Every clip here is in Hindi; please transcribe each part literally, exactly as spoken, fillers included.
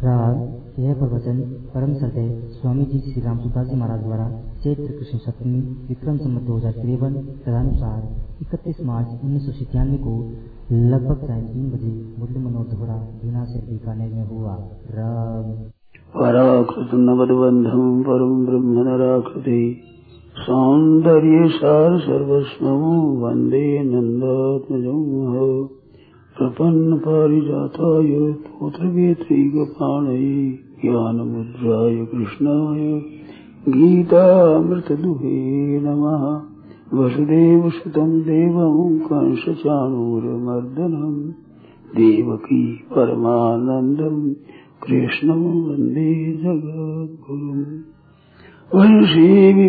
राग यह प्रवचन परम श्रद्धेय स्वामी जी श्री राम सुदास जी महाराज द्वारा चैत्र कृष्ण सप्तमी विक्रम संवत दो हजार तिरपन तदनुसार इकतीस मार्च उन्नीस सौ छियानवे को लगभग साढ़े तीन बजे मुरली मनोहर धोरा बीना से बीकानेर में हुआ। राग पराकृत नवदबंधम परम ब्रह्म नराकृति सौंदर्य सार सर्वस्वं वंदे नंदात्मजं प्रपन्न पारिजाताय पुत्रवेत्रैकपाणये ज्ञानमुद्राय कृष्णाय गीतामृतदुहे नमः। वसुदेवसुतं देवं कंसचाणूरमर्दनं देवकी परमानन्दं कृष्णं वन्दे जगद्गुरुम्। वंशी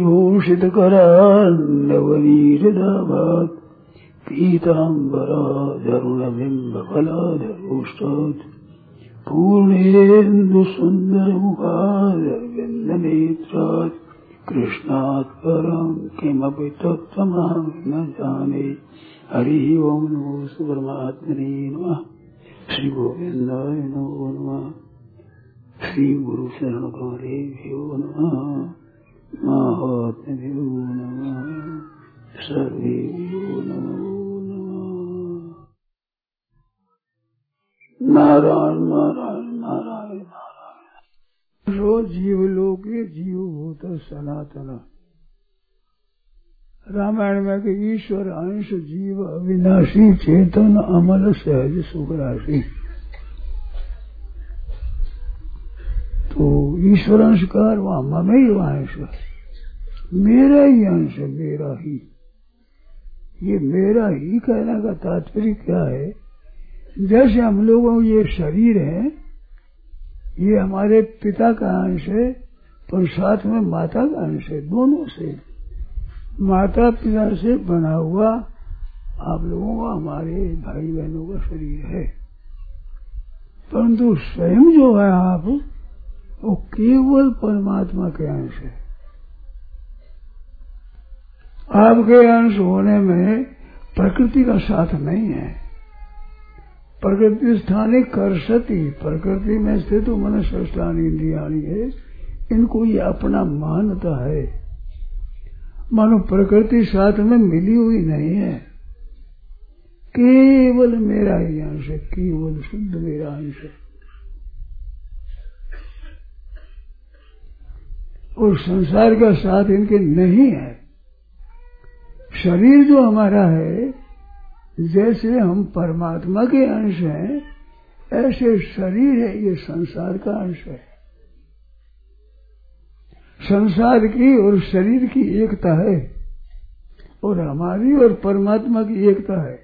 विभूषितकरान्नवनीरदाभात् पीताम्बराधरुणबिम्बफलाधरोष्टात् पूर्णेन्दुसुन्दरमुखारविन्दनेत्रात् कृष्णात् परं किमपि तत्त्वमहं न जाने। हरिः ओं नमो परमात्मने नमः। श्री गोविन्दाय नमो नमः। श्री गुरु शरणकारेभ्यो नमः। महात्म्यो नमः। सर्वेभ्यो नमो नारायण नारायण नारायण नारायण। जो जीवलोके जीवभूत सनातन। रामायण में कि ईश्वर अंश जीव अविनाशी चेतन अमल सहज सुख राशि। तो ईश्वर अंशकार वहां ममेय अंश मेरा ही अंश मेरा ही। ये मेरा ही कहने का तात्पर्य क्या है? जैसे हम लोगों ये शरीर है, ये हमारे पिता का अंश है, पर साथ में माता का अंश है। दोनों से माता पिता से बना हुआ आप लोगों का हमारे भाई बहनों का शरीर है। परंतु स्वयं जो है आप, वो केवल परमात्मा के अंश है। आपके अंश होने में प्रकृति का साथ नहीं है। प्रकृति स्थाने कर्षति, प्रकृति में स्थित मनुष्य स्थान इंद्रियाणी है, इनको ये अपना मानता है। मानो प्रकृति साथ में मिली हुई नहीं है, केवल मेरा ही अंश है, केवल शुद्ध मेरा अंश है। और संसार का साथ इनके नहीं है। शरीर जो हमारा है, जैसे हम परमात्मा के अंश हैं, ऐसे शरीर है ये संसार का अंश है। संसार की और शरीर की एकता है, और हमारी और परमात्मा की एकता है।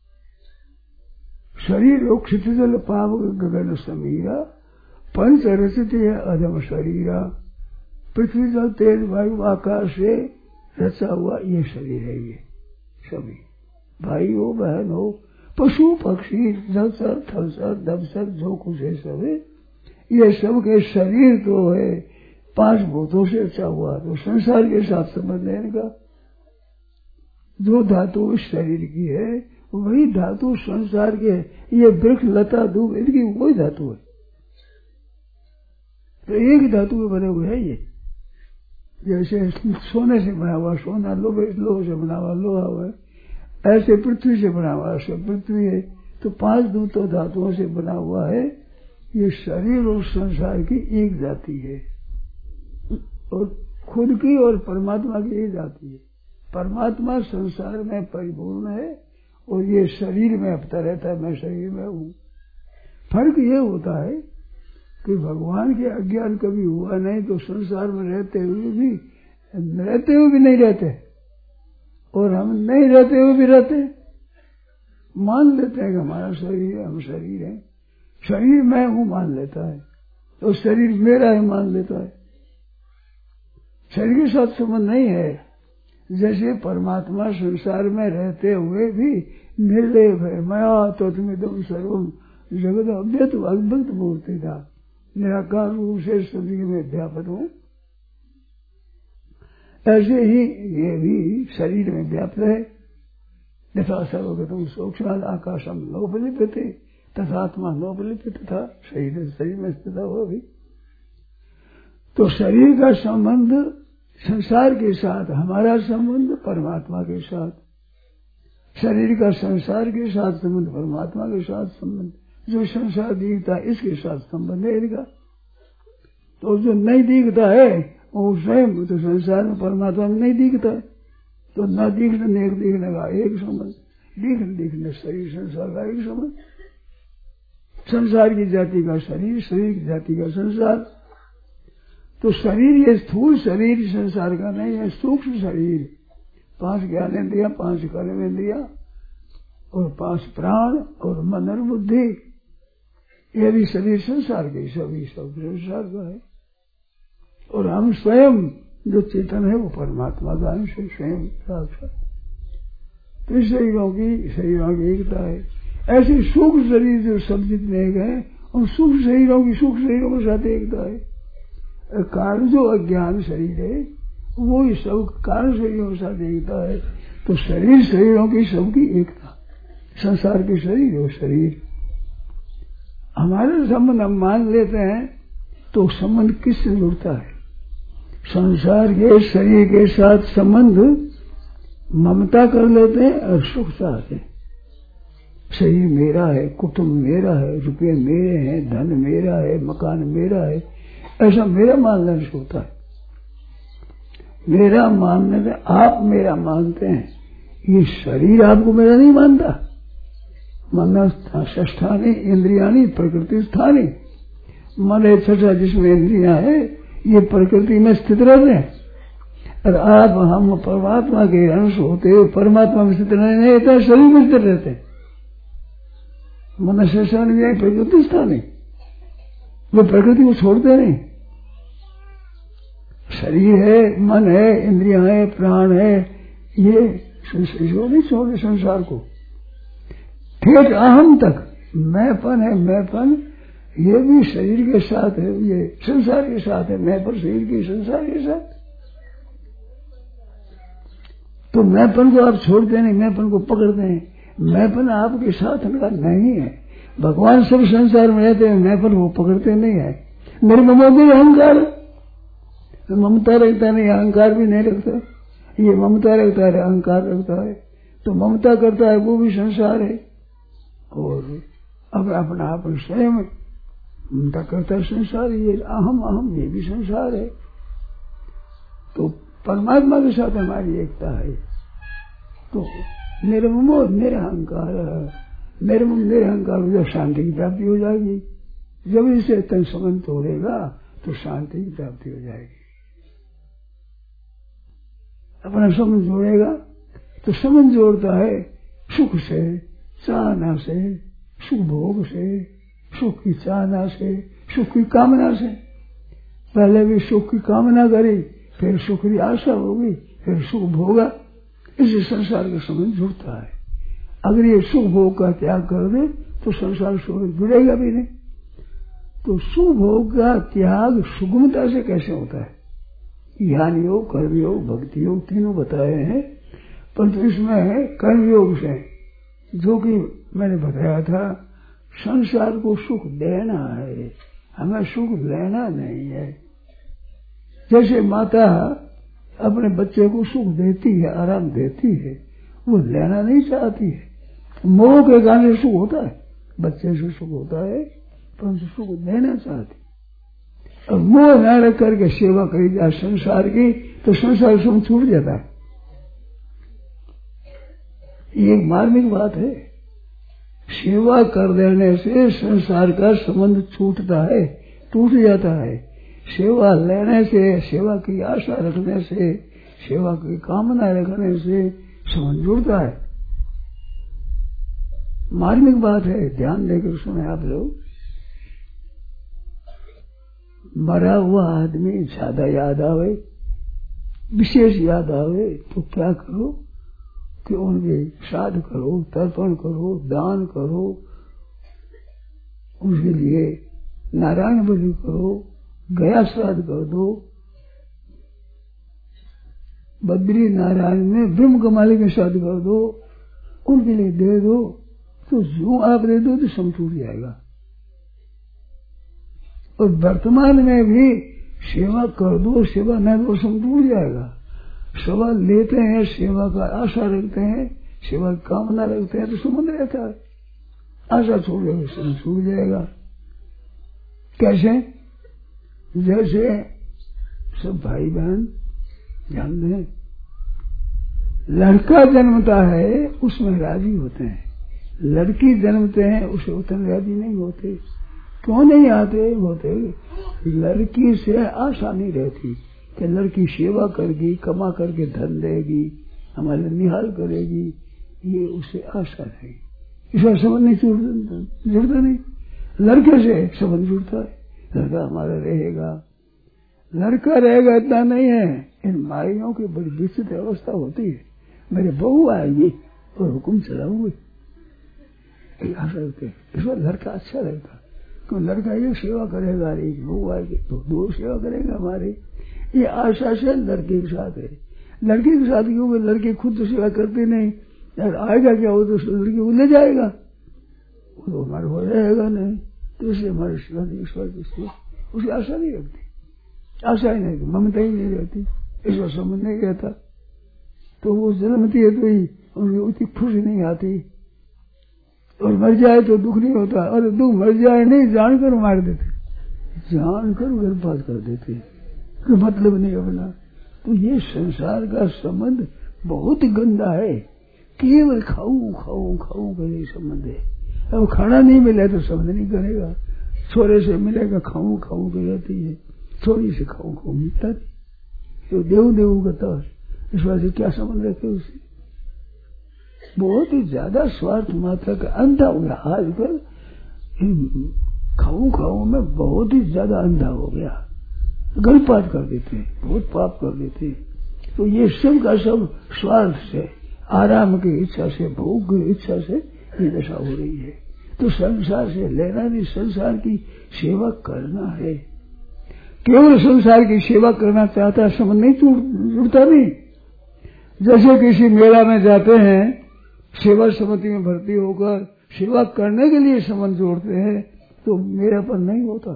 शरीर क्षितिजल पावक गगन समीरा, पंच रचित है अधम शरीरा। पृथ्वी जल तेज वायु आकाश से रचा हुआ ये शरीर है। ये सभी भाई हो बहन हो पशु पक्षी जलचर थलचर दबचर जो कुछ है सब है, ये सब के शरीर तो है पांच भूतों से रचा हुआ। तो संसार के साथ संबंध है इनका। जो धातु इस शरीर की है वही धातु संसार के, ये वृक्ष लता दूब इनकी वही धातु है। तो एक ही धातु में बने हुए है ये। जैसे सोने से बना हुआ सोना, लोहे लोहे से बना हुआ लोहा हुआ है, ऐसे पृथ्वी से बना हुआ ऐसे पृथ्वी है। तो पांच दूतों धातुओं से बना हुआ है ये शरीर। और संसार की एक जाति है, और खुद की और परमात्मा की एक जाति है। परमात्मा संसार में परिपूर्ण है, और ये शरीर में अपता रहता है, मैं शरीर में हूँ। फर्क ये होता है कि भगवान के अज्ञान कभी हुआ नहीं, तो संसार में रहते हुए भी रहते हुए भी नहीं रहते, और हम नहीं रहते हुए भी रहते। मान लेते हैं कि हमारा शरीर है, हम शरीर है, शरीर मैं हूँ मान लेता है, तो शरीर मेरा है मान लेता है। शरीर के साथ संबंध नहीं है। जैसे परमात्मा संसार में रहते हुए भी निर्लेप है। मया तत्मिदं सर्वं जगत अव्यक्त अव्यक्त मूर्ति था, निराकार रूप से सभी में व्यापक हूँ। ऐसे ही ये भी शरीर में व्याप्त है। यथा सर्वगतम सूक्ष्म आकाशम लोकलिप्यते, तथात्मा नोपलिप्त तथा शरीर शरीर में स्थित हुआ भी। तो शरीर का संबंध संसार के साथ, हमारा संबंध परमात्मा के साथ। शरीर का संसार के साथ संबंध, परमात्मा के साथ संबंध। जो संसार दिखता है इसके साथ संबंध है इनका। तो जो नहीं दिखता है वो स्वयं तो संसार में परमात्मा में नहीं दिखता है। तो न दिखने न एक दिखने का एक संबंध, दिखने दिखने शरीर संसार का एक संबंध। संसार की जाति का शरीर, शरीर की जाति का संसार। तो शरीर ये स्थूल शरीर संसार का नहीं है, सूक्ष्म शरीर। पांच ज्ञानेंद्रिया, पांच कर्मेंद्रिया और पांच प्राण और मन और बुद्धि, ये भी शरीर संसार के सभी सब संसार का है। और हम स्वयं जो चेतन है वो परमात्मा का अंश है, स्वयं साक्षात। तो इस शरीरों की शरीरों की एकता है। ऐसे सूक्ष्म शरीर जो सब जितने गए उन सूक्ष्म शरीरों की सूक्ष्म शरीरों के साथ एकता है। कारण जो अज्ञान शरीर है वो ही सब कारण शरीरों के साथ एकता है। तो शरीर शरीरों की सबकी एकता, संसार के शरीर और शरीर हमारे संबंध हम मान लेते हैं। तो संबंध किससे जुड़ता है? संसार के शरीर के साथ संबंध ममता कर लेते हैं और सुख चाहते हैं। शरीर मेरा है, कुटुंब मेरा है, रुपये मेरे हैं, धन मेरा है, मकान मेरा है, ऐसा मेरा मानने से होता है। मेरा मानने से आप मेरा मानते हैं, ये शरीर आपको मेरा नहीं मानता। मन ष्ठानी इंद्रियानी प्रकृति स्थानी, मन है छठा जिसमें इंद्रियां है, ये प्रकृति में स्थित रहते हैं। और आप हम परमात्मा के अंश होते हो, परमात्मा में स्थित नहीं रहते, शरीर में स्थित रहते हैं। मन ष्ठानी प्रकृति स्थानी, वो प्रकृति को छोड़ते नहीं। शरीर है, मन है, इंद्रियां है, प्राण है, ये जो नहीं छोड़ते संसार को। ठीक अहम तक मैंपन है, मैंपन ये भी शरीर के साथ है, ये संसार के साथ है। मैं पर शरीर के संसार के साथ। तो मैंपन को आप छोड़ते नहीं, मैंपन को पकड़ते हैं। मैंपन आपके साथ उनका नहीं है। भगवान सब संसार में रहते हैं, मैंपन वो पकड़ते नहीं है। मेरे ममोदय अहंकार, ममता रखता नहीं, अहंकार भी नहीं रखता। ये ममता रखता है, अहंकार रखता है। तो ममता करता है वो भी संसार है। और अब अपना आप स्वयं ममता करता है संसार, ये अहम अहम ये भी संसार है। तो परमात्मा के साथ हमारी एकता है। तो मेरे मोह मेरे अहंकार, मेरे मेरे अहंकार जब शांति की प्राप्ति हो जाएगी, जब इसे तन संबंध तोड़ेगा तो शांति की प्राप्ति हो जाएगी। अपना संबंध जोड़ेगा तो संबंध जोड़ता है सुख से, चाहना से, सुख भोग से, सुख की चाहना से, सुख की कामना से। पहले भी सुख की कामना करी, फिर सुख की आशा होगी, फिर सुख भोगा। इसी संसार का संबंध जुड़ता है। अगर ये सुख भोग का त्याग कर दे तो संसार से जुड़ेगा भी नहीं। तो सुख भोग का त्याग सुगमता से कैसे होता है? ज्ञान योग, कर्म योग, भक्ति योग तीनों बताए हैं। परंतु इसमें है कर्म योग से, जो कि मैंने बताया था, संसार को सुख देना है, हमें सुख लेना नहीं है। जैसे माता अपने बच्चे को सुख देती है, आराम देती है, वो लेना नहीं चाहती है। मोह के कारण सुख होता है, बच्चे से सुख होता है, परंतु सुख देना चाहती। और मोह न रख करके सेवा करी जाए संसार की, तो संसार से छूट जाता है। ये एक मार्मिक बात है। सेवा कर देने से संसार का संबंध छूटता है, टूट जाता है। सेवा लेने से, सेवा की आशा रखने से, सेवा की कामना रखने से संबंध जुड़ता है। मार्मिक बात है, ध्यान देकर सुने आप लोग। मरा हुआ आदमी ज्यादा याद आवे, विशेष याद आवे, तो क्या करो कि उनके श्राद्ध करो, तर्पण करो, दान करो, उसके लिए नारायण बलि करो, गया श्राद्ध कर दो, बद्री नारायण में ब्रह्म कमाली के श्राद्ध कर दो, उनके लिए दे दो। तो जो आप दे दो तो सम टूट जाएगा। और वर्तमान में भी सेवा कर दो, सेवा न दो, सम टूट जाएगा। सेवा लेते हैं, सेवा का आशा रखते हैं, सेवा की कामना रखते हैं तो संबंध रहता है। आशा छोड़ देगा, सम छूट जाएगा। कैसे? जैसे सब भाई बहन जानते हैं, लड़का जन्मता है उसमें राजी होते हैं, लड़की जन्मते हैं उसे उतने राजी नहीं होते। क्यों नहीं आते होते? लड़की से आशा नहीं रहती कि लड़की सेवा करेगी, कमा करके धन देगी, हमारे निहाल करेगी, ये उसे आशा नहीं। इसका संबंध नहीं जुड़ता, नहीं। लड़के से संबंध जुड़ता है, लड़का हमारा रहेगा, लड़का रहेगा इतना नहीं है। इन माइयों की बड़ी विचित्र अवस्था होती है, मेरे बहू आएगी और हुक्म चलाऊंगी, आशा रखते हैं। इसमें लड़का अच्छा रहता, क्यों? लड़का ये सेवा करेगा, एक बहू आएगी तो दो सेवा करेगा हमारी, ये आशा से लड़के के साथ है। लड़के के साथ क्योंकि लड़के खुद तो सेवा करते नहीं, यार आएगा क्या हो तो लड़के को ले जाएगा, वो तो हमारे हो जाएगा नहीं, तो इसलिए हमारे सेवा नहीं, उसकी आशा नहीं रखती, आशा ही नहीं, ममता ही नहीं रहती, इसका समझ नहीं रहता। तो वो जन्मती है तो ही उनकी उतनी खुशी नहीं आती, और मर जाए तो दुख नहीं होता। और दुख मर जाए नहीं, जानकर मार देते, जानकर गर्भपात कर देते, कोई मतलब नहीं अपना। तो ये संसार का संबंध बहुत ही गंदा है, केवल खाऊ खाऊ खाऊ का यही संबंध है। अब खाना नहीं मिले तो संबंध नहीं करेगा, छोरे से मिलेगा खाऊ खाऊ की रहती है, छोरी से खाऊ खाऊ मिलता नहीं, तो देव देव करता है, इस वजह से क्या संबंध रखे उससे? बहुत ही ज्यादा स्वार्थ मात्रा का अंधा हो गया आजकल, खाऊ खाऊ में बहुत ही ज्यादा अंधा हो गया, गर्भपात कर देते हैं, बहुत पाप कर देते हैं। तो ये सब का सब स्वार्थ से, आराम की इच्छा से, भोग की इच्छा से ये दशा हो रही है। तो संसार से लेना नहीं, संसार की सेवा करना है। केवल संसार की सेवा करना चाहता है, समझ नहीं जुड़ता नहीं। जैसे किसी मेला में जाते हैं, सेवा समिति में भर्ती होकर सेवा करने के लिए संबंध जोड़ते हैं, तो मेरापन नहीं होता।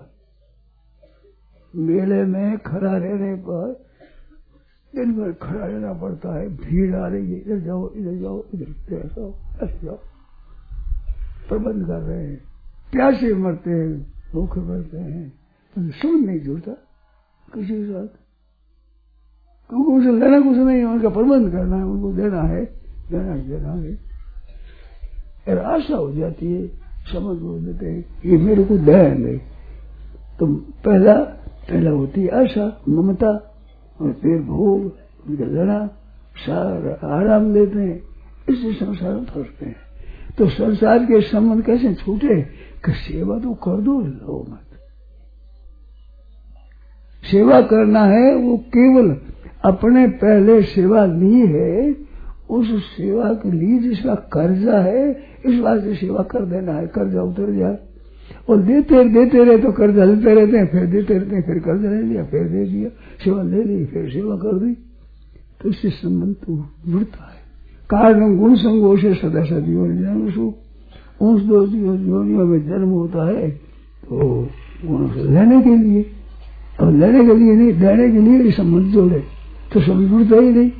मेले में खड़ा रहने पर दिन भर खड़ा रहना पड़ता है, भीड़ आ रही है, इधर जाओ इधर जाओ इधर ऐसा ऐसे जाओ, प्रबंध कर रहे हैं, प्यासे मरते हैं, भूखे मरते हैं, तो समझ नहीं जुड़ता किसी के साथ, क्योंकि उनसे लेना कुछ नहीं है, उनका प्रबंध करना है, उनको देना है, देना देना है। और आशा हो जाती है, समझ हो देते हैं ये मेरे को देंगे, तो पहला पहला होती है आशा, ममता, और फिर भोग, उनका लेना, सारा आराम देते हैं, इससे संसार में फंसते हैं। तो संसार के संबंध कैसे छूटे? कि सेवा तो कर दो, लो मत। सेवा करना है वो केवल अपने पहले सेवा ली है, उस सेवा के लिए जिसका कर्जा है, इस बात से सेवा कर देना है, कर्जा उतर जाए। और देते देते रहे तो कर्जा लेते रहते हैं, फिर देते रहते हैं, फिर कर्जा ले लिया, फिर दे दिया, सेवा ले ली, फिर सेवा कर दी, तो इससे संबंध तो जुड़ता है। कारण गुण संगो से सदा सदियों जन्म सुख, उस दो योनियों में जन्म होता है तो गुण से लेने के लिए, और लेने के लिए नहीं, देने के लिए संबंध जोड़े तो संबंध जुड़ता ही नहीं।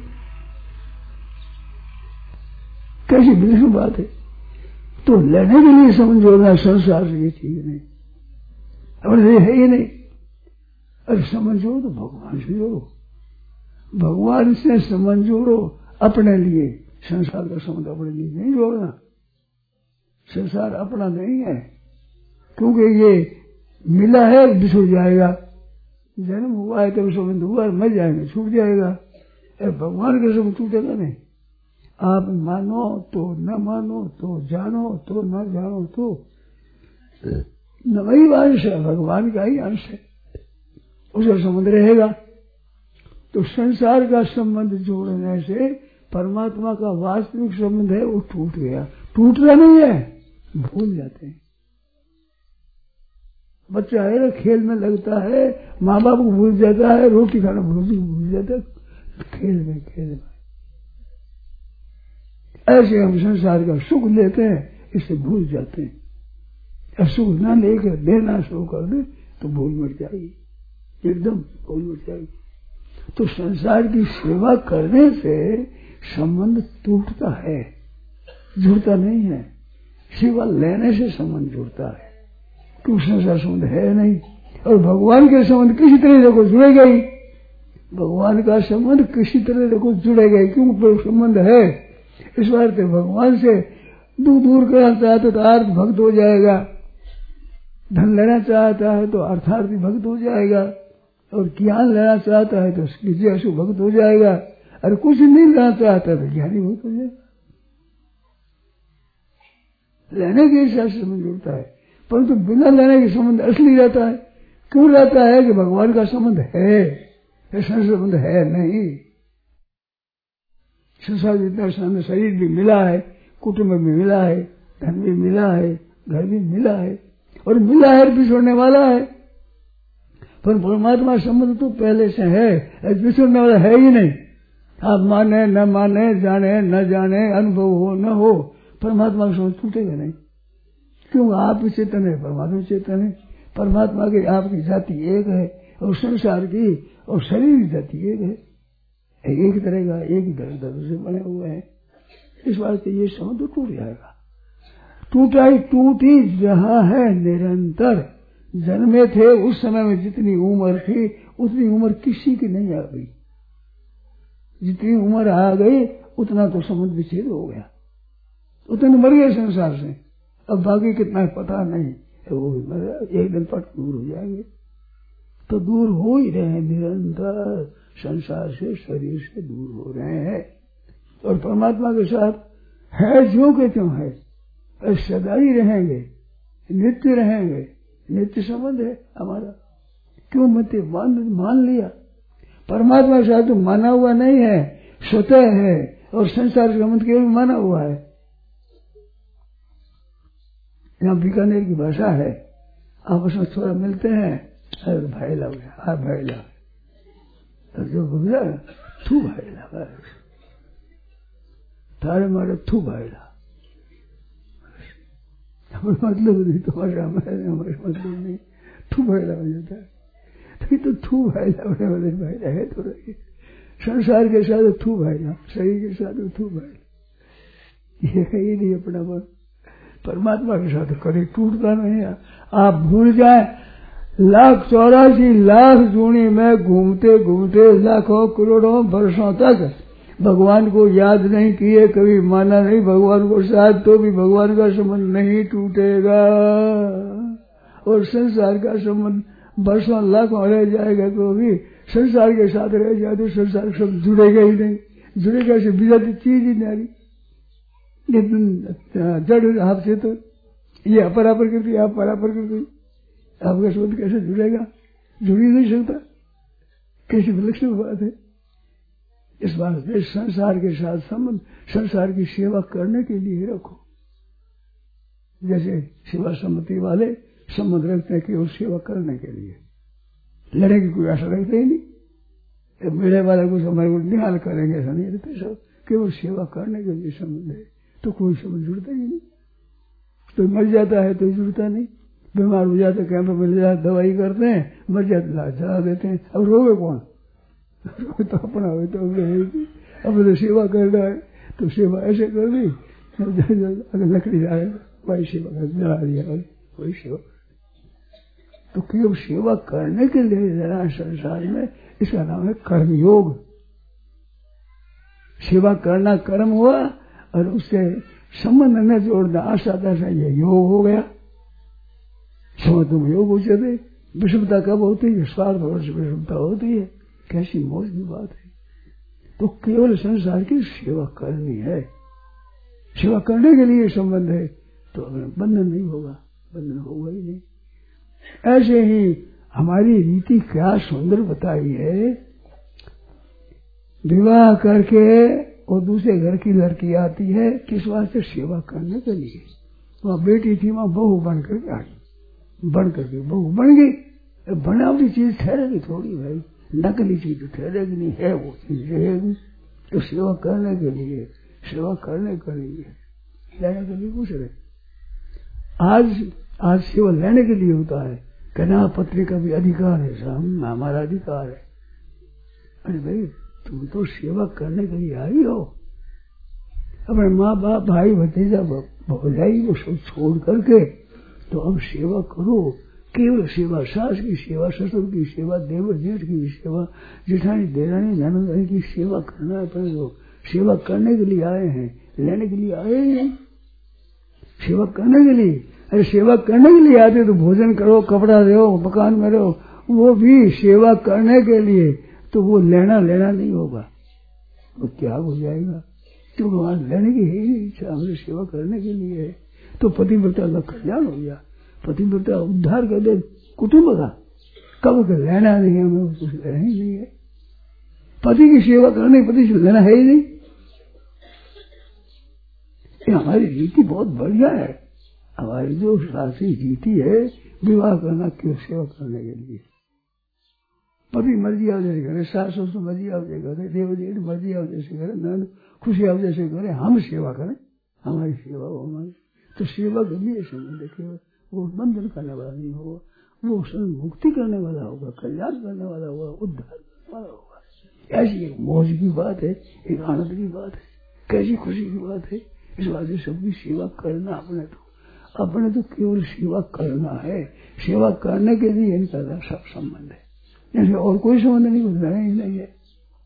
कैसी विलक्षण बात है। तो लेने के लिए संबंध जोड़ना संसार से ये चीज नहीं, अपने है ये नहीं। अरे संबंध जोड़ो तो भगवान से जोड़ो, भगवान से संबंध जोड़ो अपने लिए, संसार का संबंध अपने लिए नहीं जोड़ना। संसार अपना नहीं है, क्योंकि ये मिला है बिछुड़ जाएगा, जन्म हुआ है तब संबंध हुआ है, मर जाएंगे छूट जाएगा। भगवान के संबंध टूटेगा नहीं। आप मानो तो न मानो तो, जानो तो न जानो तो, वही अंश है, भगवान का ही अंश है, उसका संबंध रहेगा। तो संसार का संबंध जोड़ने से परमात्मा का वास्तविक संबंध है वो टूट गया। टूटना नहीं है, भूल जाते हैं। बच्चा है ना, खेल में लगता है, माँ बाप को भूल जाता है, रोटी खाना भूल जाता है, खेल में खेल में। ऐसे हम संसार का सुख लेते हैं, इससे भूल जाते हैं। असुख ना लेकर देना शुरू कर दे तो भूल मट जाएगी, एकदम भूल मट जाएगी। तो संसार की सेवा करने से संबंध टूटता है, जुड़ता नहीं है। सेवा लेने से संबंध जुड़ता है, क्योंकि संसार संबंध है नहीं। और भगवान के संबंध किसी तरह देखो जुड़ेगा ही, भगवान का संबंध किसी तरह देखो जुड़ेगा ही, क्योंकि संबंध है। इस बार तो भगवान से दूर दूर करना चाहते तो अर्थ भक्त हो जाएगा, धन लेना चाहता है तो अर्थार्थी भक्त हो जाएगा, और ज्ञान लेना चाहता है तो जिज्ञासु भक्त हो जाएगा, और कुछ नहीं लेना चाहता तो ज्ञानी भक्त हो जाएगा। लेने के हिसाब से संबंध जुड़ता है, परंतु बिना लेने के संबंध असली रहता है। क्यों रहता है? कि भगवान का संबंध है, ऐसा संबंध है नहीं। संसार जितना सामने शरीर भी मिला है, कुटुंब भी मिला है, धन भी मिला है, घर भी मिला है, और मिला है बिछोड़ने वाला है। पर परमात्मा संबंध तो पहले से है, बिछोड़ने वाला है ही नहीं। आप माने न माने, जाने न जाने, अनुभव हो न हो, परमात्मा का संबंध टूटेगा नहीं। क्यों? आप भी चेतन है, परमात्मा चेतन है। परमात्मा की आपकी जाति एक है, और संसार की और शरीर की जाति एक है, एक तरह का, एक ही तरह धातु से बने हुए हैं। इस बात से ये संबंध टूट जाएगा। टूटा ही टूट ही रहा है निरंतर। जन्मे थे उस समय में जितनी उम्र थी उतनी उम्र किसी की नहीं आ गई। जितनी उम्र आ गई उतना तो संबंध विच्छेद हो गया, उतने मर गए संसार से। अब बाकी कितना है पता नहीं, वो भी मर गया, एक दिन पट दूर हो जाएंगे। तो दूर हो ही रहे हैं निरंतर, संसार से, शरीर से दूर हो रहे हैं। और परमात्मा के साथ है जो के त्यों है, सदा ही रहेंगे, नित्य रहेंगे। नित्य संबंध है हमारा। क्यों मत मान मान लिया? परमात्मा के साथ तो माना हुआ नहीं है, स्वतः है, और संसार के संबंध केवल माना हुआ है। यहाँ बीकानेर की भाषा है, आपस में थोड़ा मिलते हैं, अरे भाई लग गया, हाँ भाई लग, जो गुजरा थू भाई लगा, तारे मारे थू भाई लगा। मतलब नहीं, तुम्हारे हमारे हमारे मतलब नहीं, थू भाई लगा जाता है। तो तो थू भाई लगने वाले भाई है तो रही। संसार के साथ थू भाई लगा, शरीर के साथ थू भाई, ये है ही नहीं अपना मन। परमात्मा के साथ कभी टूटता नहीं है। आप भूल जाए, लाख चौरासी लाख जूनी में घूमते घूमते लाखों करोड़ों वर्षों तक भगवान को याद नहीं किए, कभी माना नहीं भगवान को साथ, तो भी भगवान का संबंध नहीं टूटेगा। और संसार का संबंध वर्षों लाखों रह जाएगा तो भी संसार के साथ रह जाए तो संसार सब जुड़ेगा ही नहीं। जुड़ेगा से बिना चीज ही नहीं, जड़ आपसे तो ये अपरा प्रकृति, आप परा प्रकृति, आपका संबंध कैसे जुड़ेगा? जुड़ ही नहीं सकता। कैसी विलक्षण बात है। इस बात से संसार के साथ संबंध संसार की सेवा करने के लिए रखो। जैसे सेवा सम्मति वाले संबंध रखते हैं केवल सेवा करने के लिए, लड़ने की कोई आशा रखते ही नहीं। मेरे वाले को हमारे को निहाल करेंगे ऐसा नहीं रहते, सब केवल सेवा करने के लिए संबंध है। तो कोई समझ जुड़ता ही नहीं। तो मर जाता है तो जुड़ता नहीं, बीमार हो जाता है कैंप में ले जाते दवाई करते हैं, मर जाते लाश जला देते हैं। अब रोवे कौन? रोवे तो अपना हो तो अब तो सेवा कर रहा है तो सेवा ऐसे कर दी, अगर लकड़ी जाए वही सेवा कर जला दिया, वही सेवा। तो केवल सेवा करने के लिए जरा संसार में, इसका नाम है कर्मयोग। सेवा करना कर्म हुआ और उससे संबंध न जोड़ना आशा दशा, ये योग हो गया। समझ तुम योग हो जाते। विषमता कब होती है? स्वार्थ और विषमता होती है। कैसी मौज की बात है। तो केवल संसार की सेवा करनी है, सेवा करने के लिए संबंध है, तो बंधन नहीं होगा, बंधन होगा ही नहीं। ऐसे ही हमारी रीति क्या सुंदर बताई है। विवाह करके और दूसरे घर की लड़की आती है, किस वास्ते? सेवा करने के लिए। वहां बेटी थी, वहां बहू बन करके आई, बन करके बहू बन गई। बनावटी चीज ठहरेगी थोड़ी भाई, नकली चीज तो ठहरेगी नहीं, है वो चीज रहेगी। तो सेवा करने के लिए, सेवा करने के लिए, लेने के लिए कुछ रहे आज आज सेवा लेने के लिए होता है, कहना पत्नी का भी अधिकार है, हम हमारा अधिकार है। अरे भाई तुम तो सेवा करने के लिए आई हो, अपने माँ बाप भाई भतीजा भौजाई वो सब छोड़ करके तो अब सेवा करो। केवल सेवा, सास की सेवा, ससुर की सेवा, देवर जेठ की सेवा, जेठानी देरानी ननद की सेवा करना है। पर तो सेवा करने के लिए आए हैं, लेने के लिए आए नहीं, सेवा करने के लिए। अरे सेवा करने के लिए आते तो भोजन करो, कपड़ा दो, मकान में रहो, वो भी सेवा करने के लिए। तो वो लेना लेना नहीं होगा, वो त्याग हो जाएगा, क्योंकि वहां लेने की है ही इच्छा, हमें सेवा करने के लिए है। तो पतिव्रता का कल्याण हो गया, पतिव्रता उद्धार कर दे कुटुंब का। कब का लेना नहीं है, हमें कुछ लेना ही नहीं है। पति की सेवा करने पति से लेना है ही नहीं। ये हमारी रीति बहुत बढ़िया है, हमारी जो शास्त्रीय रीति है, विवाह करना क्यों सेवा करने के लिए। पति मर्जी आओ जैसे करे, सास ससुर मर्जी आओ जैसे करे, देव देव मर्जी आओ जैसे करे, नंद खुशी आओ जैसे करे, हम सेवा करें, हमारी सेवा हो हमारी। तो सेवा के लिए संबंध केवल वो बंधन करने वाला नहीं होगा, वो मुक्ति करने वाला होगा, कल्याण करने वाला होगा, उद्धार करने वाला होगा। ऐसी एक मौज की बात है, एक आनंद की बात है, कैसी खुशी की बात है। इस बात से सबकी सेवा करना, अपने तो अपने तो केवल सेवा करना है, सेवा करने के लिए इनका सब संबंध है, जैसे और कोई संबंध नहीं, कुछ लेना ही नहीं है।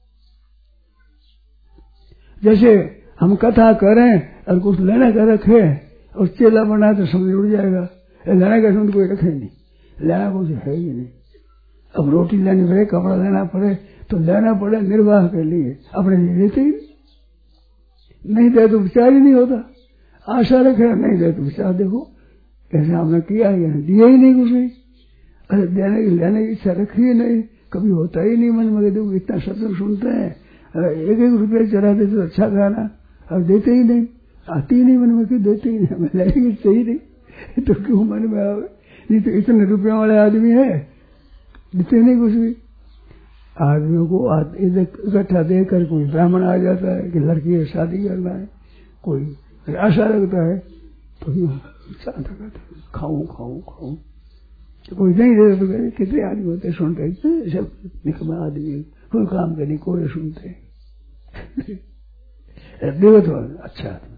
जैसे हम कथा करें और कुछ लेना कर रखे और चेला बना तो समझ उड़ जाएगा, लेना का समझ कोई रखे नहीं, लेना कुछ है ही नहीं। अब रोटी लेनी पड़े, कपड़ा लेना पड़े तो लेना पड़े निर्वाह के लिए, अपने लिए लेते ही नहीं, दे तो विचार ही नहीं होता। आशा रखे नहीं दे तो विचार, देखो कैसे हमने किया है, दिया ही नहीं कुछ नहीं। अरे देने की लेने की इच्छा रखी ही नहीं, कभी होता ही नहीं मन में। देखो इतना सत्संग सुनते हैं, एक एक रुपये चढ़ा देते तो अच्छा खाना, अब देते ही नहीं, आती ही नहीं मन में, क्यों देते ही नहीं, हमें लेने की इच्छा ही नहीं, तो क्यों मन में आवे। नहीं तो इतने रुपयों वाले आदमी है, देते नहीं कुछ भी। आदमियों को इकट्ठा देकर कोई ब्राह्मण आ जाता है कि लड़की है शादी करना है, कोई आशा रखता है तो चाहता करता है खाऊं खाऊं खाऊं, तो कोई नहीं दे तो कहते कितने आदमी होते सुनते, सब निकम्मा आदमी, कोई काम करनी कोई सुनते देखो तो अच्छा आदमी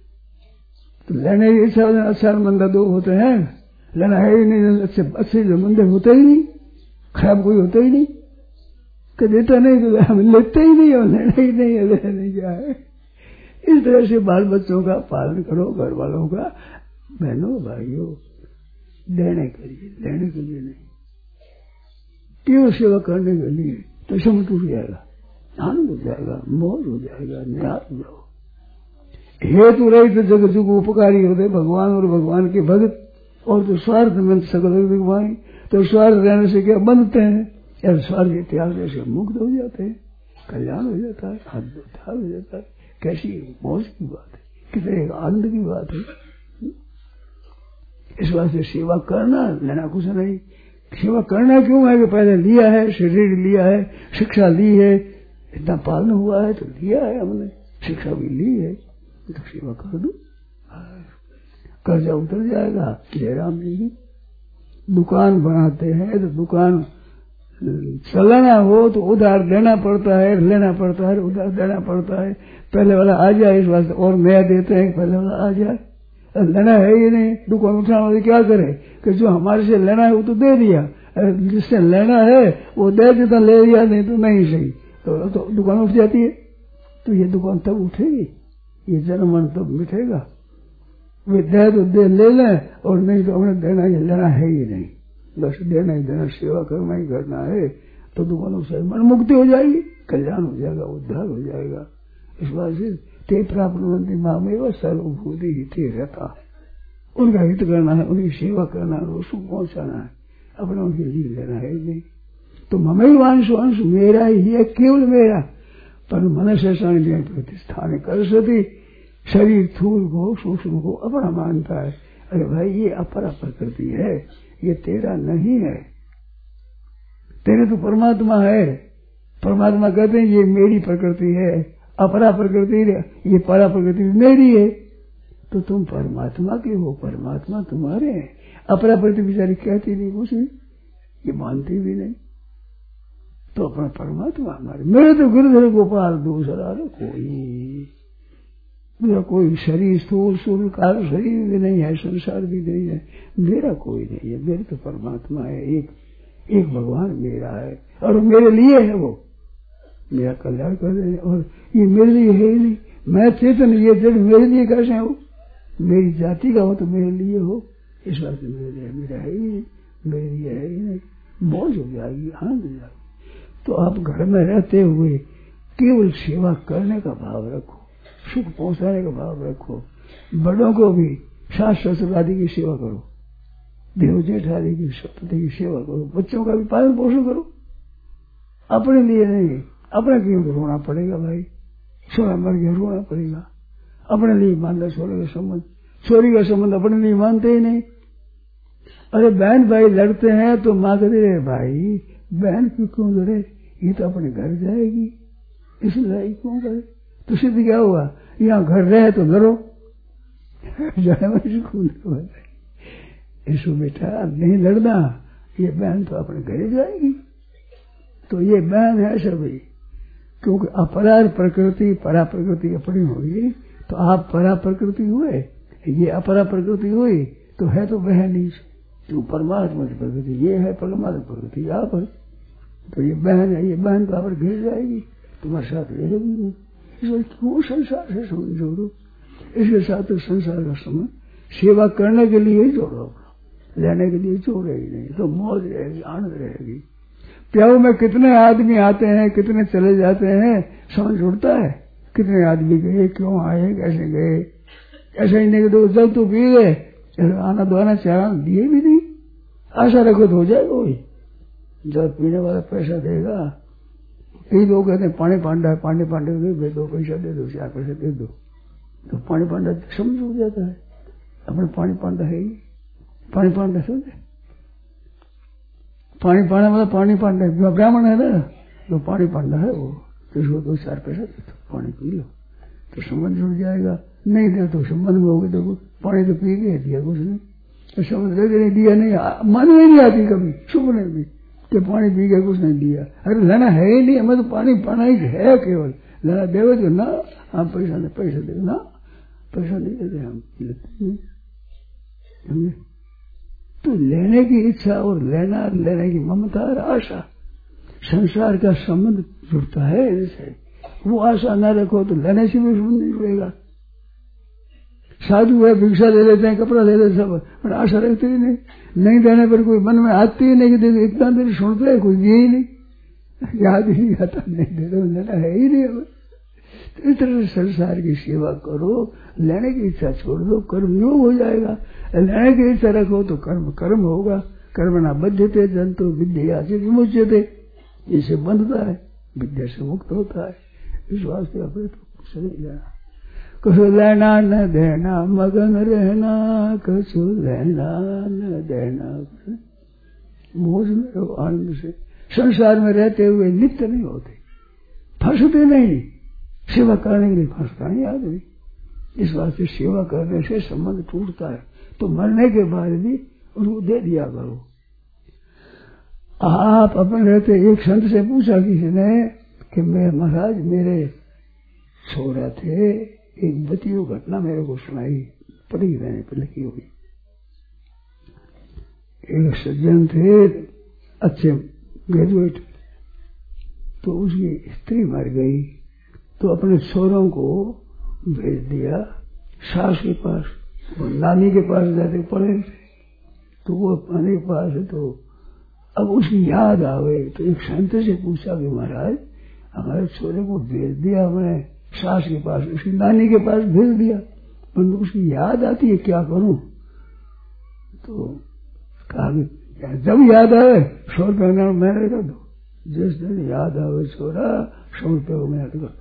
तो लेने की इच्छा, अच्छा मंदा दो होते हैं, लेना है ही नहीं, अच्छे अच्छे जो मंदे होते ही नहीं, खराब कोई होता ही नहीं, कि देता नहीं तो हम लेते ही नहीं, और लेना ही नहीं है, लेने क्या है। इस तरह से बाल बच्चों का पालन करो, घर वालों का, बहनों भाइयों, देने के लिए, लेने के लिए नहीं, केवल सेवा करने के लिए, तो सब टूट जाएगा, आनंद हो जाएगा, मौज हो जाएगा, निहार हो जाओ। हेतु रही तो जगत जुग उपकारी होते भगवान और भगवान के भक्त, और तो स्वार्थ में सकल भगवान, तो स्वार्थ रहने से क्या बनते हैं, या स्वार्थ के त्याग से मुक्त हो जाते हैं, कल्याण हो जाता है, उद्धार हो जाता है। कैसी मौज की बात है, कितने आनंद की बात है। इस बात से सेवा करना, लेना कुछ नहीं। सेवा करना क्यों है कि पहले लिया है, शरीर लिया है, शिक्षा ली है, इतना पालन हुआ है तो लिया है हमने, शिक्षा भी ली है, तो सेवा कर दो, कर्जा उतर जाएगा। जयराम जी की दुकान बनाते हैं तो दुकान चलाना हो तो उधार देना पड़ता है, लेना पड़ता है, उधार देना पड़ता है। पहले वाला आ जाए इस वास्ते और नया देते हैं, पहले वाला आ जाए, लेना है ही नहीं। दुकान उठाने वाले क्या करे कि जो हमारे से लेना है वो तो दे दिया, जिससे लेना है वो दे देता, ले लिया नहीं तो नहीं सही, तो, तो दुकान उठ जाती है। तो ये दुकान तब उठेगी, ये जन्म मन तब मिटेगा। वे दे तो दे ले लें, और नहीं तो हमने देना ही लेना है ही नहीं, बस देना ही देना, सेवा करना ही करना है। तो दुकानों से मन मुक्ति हो जाएगी, कल्याण हो जाएगा, उद्धार हो जाएगा। इस बात से ते प्राप्त माँ में सर्वभूति हित रहता, उनका हित करना है, उनकी सेवा करना है, उसको पहुंचाना है, अपने उनके लिए लेना है नहीं। तो ममई वांश अंश मेरा ही है, केवल मेरा, पर मन से प्रतिष्ठान कर सती। शरीर थूल को सूक्ष्म को अपना मानता है। अरे भाई ये अपरा प्रकृति है, ये तेरा नहीं है, तेरे तो परमात्मा है। परमात्मा कहते हैं ये मेरी प्रकृति है, अपरा प्रकृति, ये परा प्रकृति मेरी है। तो तुम परमात्मा के हो, परमात्मा तुम्हारे हैं। अपना प्रति बेचारी कहती नहीं कुछ नहीं, ये मानती भी नहीं, तो अपना परमात्मा हमारे। मेरे तो गिरधर गोपाल दूसरा कोई, मेरा कोई शरीर स्थूल सूर्य काल शरीर भी नहीं है, संसार भी नहीं है, मेरा कोई नहीं है, मेरे तो परमात्मा है, एक एक भगवान मेरा है और मेरे लिए है, वो मेरा कल्याण कर रहे हैं। और ये मेरे लिए है ही नहीं, मैं चेतन, ये जड़ मेरे लिए कैसे हो? मेरी जाति का हो तो मेरे लिए हो, इस बात से मेरे लिए मेरा है ही नहीं, मेरे लिए है ही नहीं। मौज हो जाएगी, आनंद हो जाएगी। तो आप घर में रहते हुए केवल सेवा करने का भाव रखो, सुख पहुंचाने का भाव रखो, बड़ों को भी सास ससुर आदि की सेवा करो, देव जेठ आदि की सपति की सेवा करो, बच्चों का भी पालन पोषण करो, अपने लिए नहीं। अपने क्यों रोना पड़ेगा भाई, सोना मर गया रोना पड़ेगा, अपने लिए मानना छोरे का संबंध, छोरी का संबंध अपने लिए मानते ही नहीं। अरे बहन भाई लड़ते हैं तो माँ कहती है भाई बहन क्यों क्यों लड़े, ये तो अपने घर जाएगी, इस लड़ाई क्यों करे? तो सिद्ध क्या हुआ, यहाँ घर रहे तो लड़ो, इसको बेटा नहीं लड़ना, ये बहन तो अपने घर जाएगी। तो ये बहन है सभी, क्योंकि अपरा प्रकृति परा प्रकृति अपनी होगी, तो आप परा प्रकृति हुए, ये अपरा प्रकृति हुई, तो है तो बहन ही, तो परमात्मा की प्रकृति ये है, परमात्मा प्रकृति आप है, तो ये बहन है, ये बहन तो आप घिर जाएगी, तुम्हारे साथ रहेगी नहीं। इसलिए क्यों संसार से संबंध जोड़ो, इसके साथ तो संसार का संबंध सेवा करने के लिए ही जोड़ो, लेने के लिए जोड़े ही नहीं, तो मौज रहेगी, आनंद रहेगी। प्याऊ में कितने आदमी आते हैं, कितने चले जाते हैं, समझ उड़ता है, कितने आदमी गए, क्यों आए, कैसे गए, ऐसा ही नहीं तो जब तो पी गए, आना दोना चारा दिए भी नहीं, आशा रखो तो हो जाएगा वही, जब पीने वाला पैसा देगा। कई लोग कहते हैं पानी पांडा है, पानी पांडे दे दो, पैसा दे दो, चार पैसे दे दो, तो पानी पांडा समझ हो जाता है, अपने पानी पांडा है ही, पानी पांडा समझे, पानी पाना मतलब पानी पांडा ब्राह्मण है ना, तो पानी पांडा है वो, तो उसको दो चार पैसा दे दो, पानी पी लो, तो संबंध जुड़ जाएगा। नहीं दे तो संबंध में होगी, तो पानी तो पी गए, दिया कुछ नहीं, तो संबंध दे नहीं दिया नहीं, मन में नहीं आती कभी सुपने भी कि पानी पी गए कुछ नहीं दिया। अरे लेना है ही नहीं, हमें तो पानी पाना ही है केवल, लेना देवे तो ना, हम पैसा दे पैसा दे ना, पैसा नहीं देते हम लेते नहीं। तो लेने की इच्छा और लेना लेने की ममता और आशा, संसार का संबंध जुड़ता है इससे, वो आशा न रखो तो लेने से भी संबंध नहीं जुड़ेगा। साधु है, भिक्षा ले लेते हैं, कपड़ा ले लेते सब, पर आशा रखते ही नहीं, नहीं देने पर कोई मन में आती ही नहीं कि देखो इतना देर सुनते हैं, कोई दिए ही नहीं, याद ही नहीं आता, नहीं दे दो, लेना है ही नहीं हमें। तो इस तरह से संसार की सेवा करो, लेने की इच्छा छोड़ दो, कर्म योग हो जाएगा। लेने की इच्छा रखो तो कर्म कर्म होगा, कर्म ना बद्धते जंतु विद्या से विमुच्यते, इससे बंधता है, विद्या से मुक्त होता है। इस वास्ते अपने तो सही लेना, कुछ लेना न देना, मगन रहना, कुछ लेना न देना, मौज में रहो आनंद से। संसार में रहते हुए नित्य नहीं होते, फंसते नहीं, सेवा करने के लिए फंसता नहीं आदमी। इस बात से सेवा करने से संबंध टूटता है, तो मरने के बाद भी उनको दे दिया करो। आप अपने रहते, एक संत से पूछा किसी ने कि मैं महाराज मेरे छोरा थे, एक बतियो घटना मेरे को सुनाई, पढ़ी रहने पर लिखी हुई। एक सज्जन थे, अच्छे ग्रेजुएट, तो उसकी स्त्री मर गई, तो अपने छोरों को भेज दिया सास के पास, वो नानी के पास जाते पड़े, तो वो अपने के पास है। तो अब उसकी याद आ गई, तो एक संत से पूछा कि महाराज हमारे छोरे को भेज दिया हमने सास के पास, उसकी नानी के पास भेज दिया, पर उसकी याद आती है, क्या करूं? तो कहा जब याद आए सौ रुपये मेहनत कर दो, जिस दिन याद आवे छोरा सौ रुपये को मेहनत कर दो,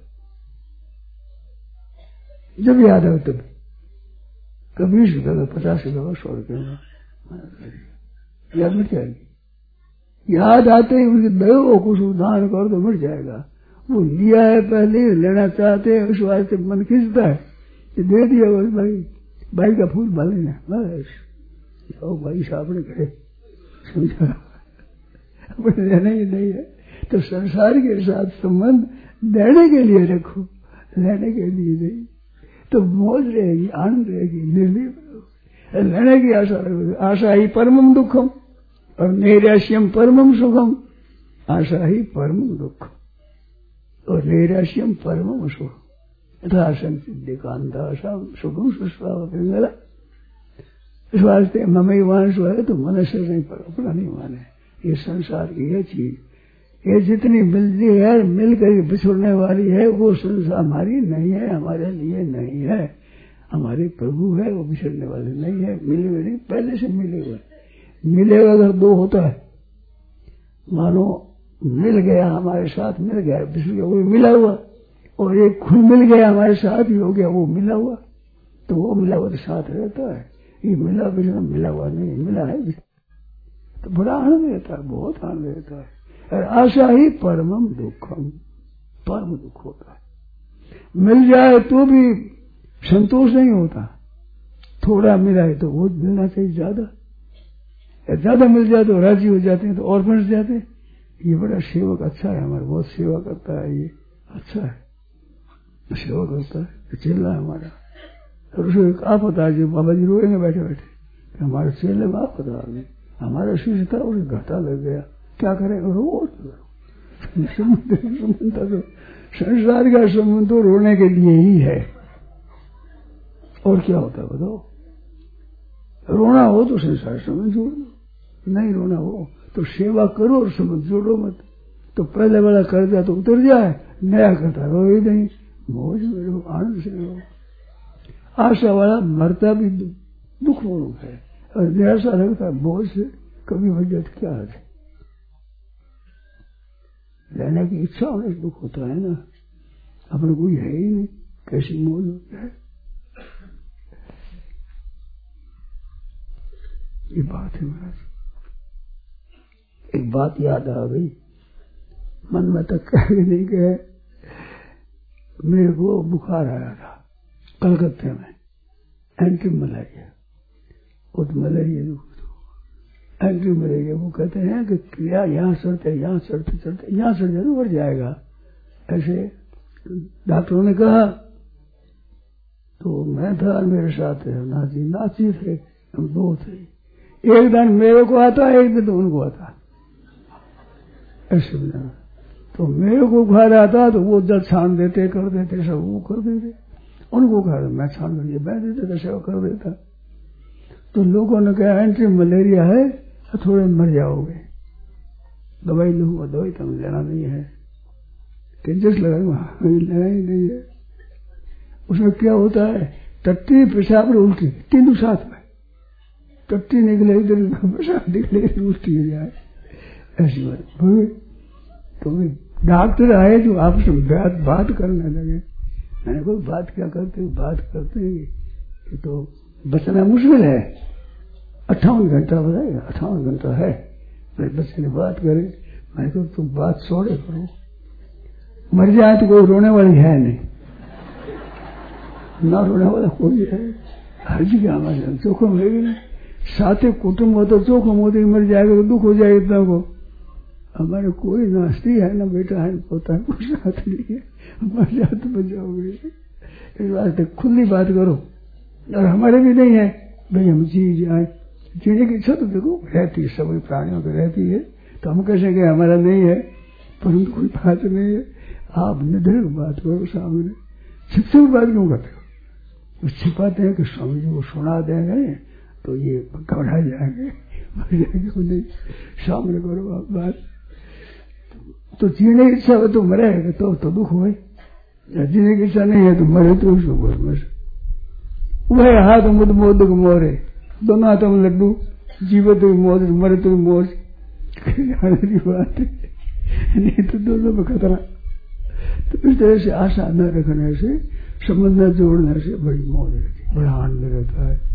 जब याद आवे तब, कभी बीस रुपये में, पचास रुपये में, सौ रुपये में याद मिट जाएगी। याद आते ही उनके दो कुछ दान कर दो, मिट जाएगा। वो लिया है पहले, लेना चाहते हैं, उस वास्ते मन खींचता है, दे दिया बस भाई, भाई का फूल भले ना बस जाओ भाई साहब ने करे समझा अपने लेना ही नहीं है। तो संसार के साथ संबंध देने के लिए रखो, लेने के लिए नहीं। तो मौज रहेगी, आनंद रहेगी, निर्भय लेने की आशा रखो। आशा ही परमम दुखम और नैराश्यम परमम सुखम। आशा ही परमम दुखम और नैराश्यम परमम सुखम। यथा संसिद्धि कांता सुखम सुस्वाव पिंगला। इस वास्ते ममई वांश है तो मनुष्य नहीं पर अपना नहीं माने। ये संसार की है चीज, ये जितनी मिलती है मिलकर बिछुड़ने वाली है, वो संसार हमारी नहीं है, हमारे लिए नहीं है। हमारे प्रभु है, वो बिछड़ने वाले नहीं है, मिले हुए नहीं, पहले से मिले हुए। मिलेगा अगर दो होता है, मानो मिल गया हमारे साथ, मिल गया बिछड़ गया वो मिला हुआ, और एक खुद मिल गया हमारे साथ ही हो गया वो मिला हुआ। तो वो मिला हुआ तो साथ रहता है, ये मिला बिछड़ा मिला हुआ नहीं, मिला है तो बड़ा आनंद रहता है, बहुत आनंद रहता है। और आशा ही परमम दुखम, परम दुख होता है। मिल जाए तो भी संतोष नहीं होता, थोड़ा मिला है तो वो मिलना चाहिए ज्यादा, ज्यादा मिल जाए तो राजी हो जाते हैं, तो और बन जाते हैं। ये बड़ा सेवक अच्छा है, हमारा बहुत सेवा करता है, ये अच्छा है, सेवा करता है, चेला है हमारा। और उसको आप बता जी, बाबा जी रोएंगे बैठे बैठे, हमारे चेले में आप बता दें, हमारा शिष्य था उसे घाटा लग गया, क्या करें रो। संबंध तो संसार का संबंध तो रोने के लिए ही है, और क्या होता है बताओ। रोना हो तो संसार संबंध जोड़ लो, नहीं रोना हो तो सेवा करो और संबंध जोड़ो मत। तो पहले वाला कर्जा तो उतर जाए, नया करता रो ही नहीं, मौज में रहो, आनंद से रहो। आशा वाला मरता भी दुख मूलक है, और निराशा रखता बोझ से कभी वजह क्या है। लेने की इच्छा होने से दुख होता है ना, अपने कोई है ही नहीं, कैसी मौज होता है। ये बात है महाराज। एक बात याद आ गई, मन में तक कह नहीं गए। मेरे को बुखार आया था कलकत्ते में, एंटी मलेरिया, और मलेरिया एंटी मलेरिया। वो कहते हैं कि क्रिया यहाँ सड़ते यहाँ सड़ते चढ़ते यहाँ सड़ जाए तो बढ़ जाएगा, ऐसे डॉक्टरों ने कहा। तो मैं था मेरे साथ नाची नाची थे, हम दो थे। एक दिन मेरे को आता, एक दिन तो उनको आता, ऐसे बना। तो मेरे को बुखार आता तो वो जब छान देते कर देते सब वो कर देते, उनको कहा मैं छान करके बैठ देता था, सेवा कर देता। तो लोगों ने कहा एंटी मलेरिया है, थोड़े मर जाओगे, दवाई लूंगा, दवाई तो लेना नहीं है, टेंजस लगाऊंगा, लेना ही नहीं है। उसमें क्या होता है, टट्टी पेशाब और उल्टी तीनों साथ में, टट्टी निकले इधर, पेशाब निकले उल्टी हो जाए, ऐसी बात। तो डॉक्टर आए जो आपसे बात बात करने लगे। मैंने कोई बात क्या करते हो, बात करते हैं तो बचना मुश्किल है, अट्ठावन घंटा बताएगा, अट्ठावन घंटा है। बच्चे ने बात करे, मैंने कहा तुम बात छोड़े करो, मर जाए तो कोई रोने वाली है नहीं, ना रोने वाला कोई है, हर जगह हमारे जोखम है। साथे कुटुंब हो तो जोखम होते मर जाएगा तो दुख हो जाएगा इतना को। हमारे कोई ना स्त्री है ना बेटा है, पोता है, कुछ साथ नहीं है, मर जाए तो बचाओगे। इस वास्ते खुली बात करो, और हमारे भी नहीं है भाई हम जी जाए, जीने की इच्छा तो देखो रहती है, सभी प्राणियों की रहती है। तो हम कैसे कि हमारा नहीं है, परंतु कोई बात नहीं है। आप निधर बात करो सामने, छिप छिप बात क्यों करते हो? वो छिपाते हैं कि स्वामी जी को सुना देंगे तो ये घबरा जाएंगे, मर जाएंगे। नहीं, सामने करो आप बात। तो जीने की इच्छा हो तो मरेगा तो, तो दुख हुए, जीने की इच्छा नहीं है तो मरे तो उसको बस वह हाथ मुद मोदक मोरे, दोनों हाथों में लड्डू, जीवे तो मौज, मरे तो मौज, बात है नहीं तो दोनों में खतरा। तो इस तरह से आशा न रखने से, संबंध न जोड़ने से बड़ी मौज रहती, बड़ा आनंद रहता है।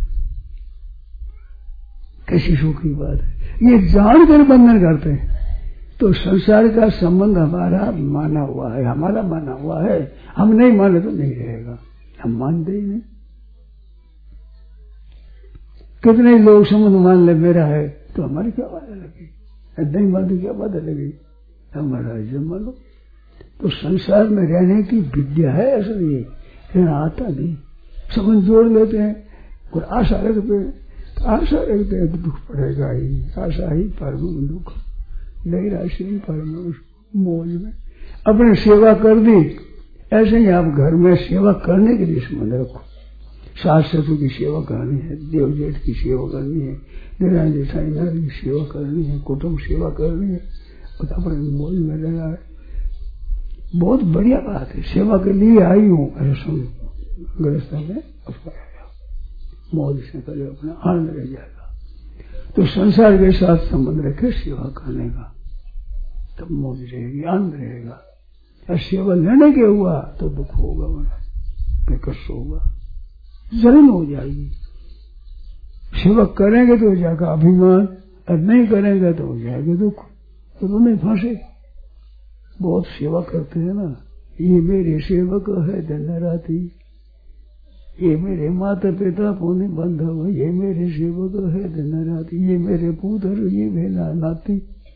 कैसी सुख की बात है। ये जानकर बंधन करते हैं तो संसार का संबंध हमारा माना हुआ है, हमारा माना हुआ है। हम नहीं माने तो नहीं रहेगा, हम मानते ही नहीं। कितने लोग संबंध मान ले मेरा है, तो हमारी क्या बात लगी, नहीं मानती क्या बात लगी, हमारा इज्जत मानो। तो संसार में रहने की विद्या है असल, ये रहना आता नहीं। संबंध जोड़ लेते हैं और आशा रखते हैं, तो आशा रखते हैं तो दुख पड़ेगा ही, आशा ही परम दुख, नहीं राशि ही परम मौज में अपने सेवा कर दी। ऐसे ही आप घर में सेवा करने के लिए संबंध रखो, सास ससुर की सेवा करनी है, देव जेठ की सेवा करनी है, देवरानी जेठानी की सेवा करनी है, कुटुंब सेवा करनी है, और अपने मौज में रहना है। बहुत बढ़िया बात है, सेवा के लिए आई हूँ ऐसा गृहस्थ में मौज से करे, अपना आनंद रह जाएगा। तो संसार के साथ संबंध रखे सेवा करने का, तब मौज रहेगी, आनंद रहेगा। और सेवा लेने के हुआ तो दुख होगा, बड़ा कष्ट होगा, जलन हो जाएगी। सेवा करेंगे तो हो जाएगा अभिमान, और नहीं करेंगे तो हो जाएगा दुख, तो दोनों फंसे। बहुत सेवा करते हैं ना, ये मेरे सेवक है दिन राती, ये मेरे माता पिता पुण्य बंधव, ये मेरे सेवक है दिन राती, ये मेरे पुत्र, ये मेरा नाती,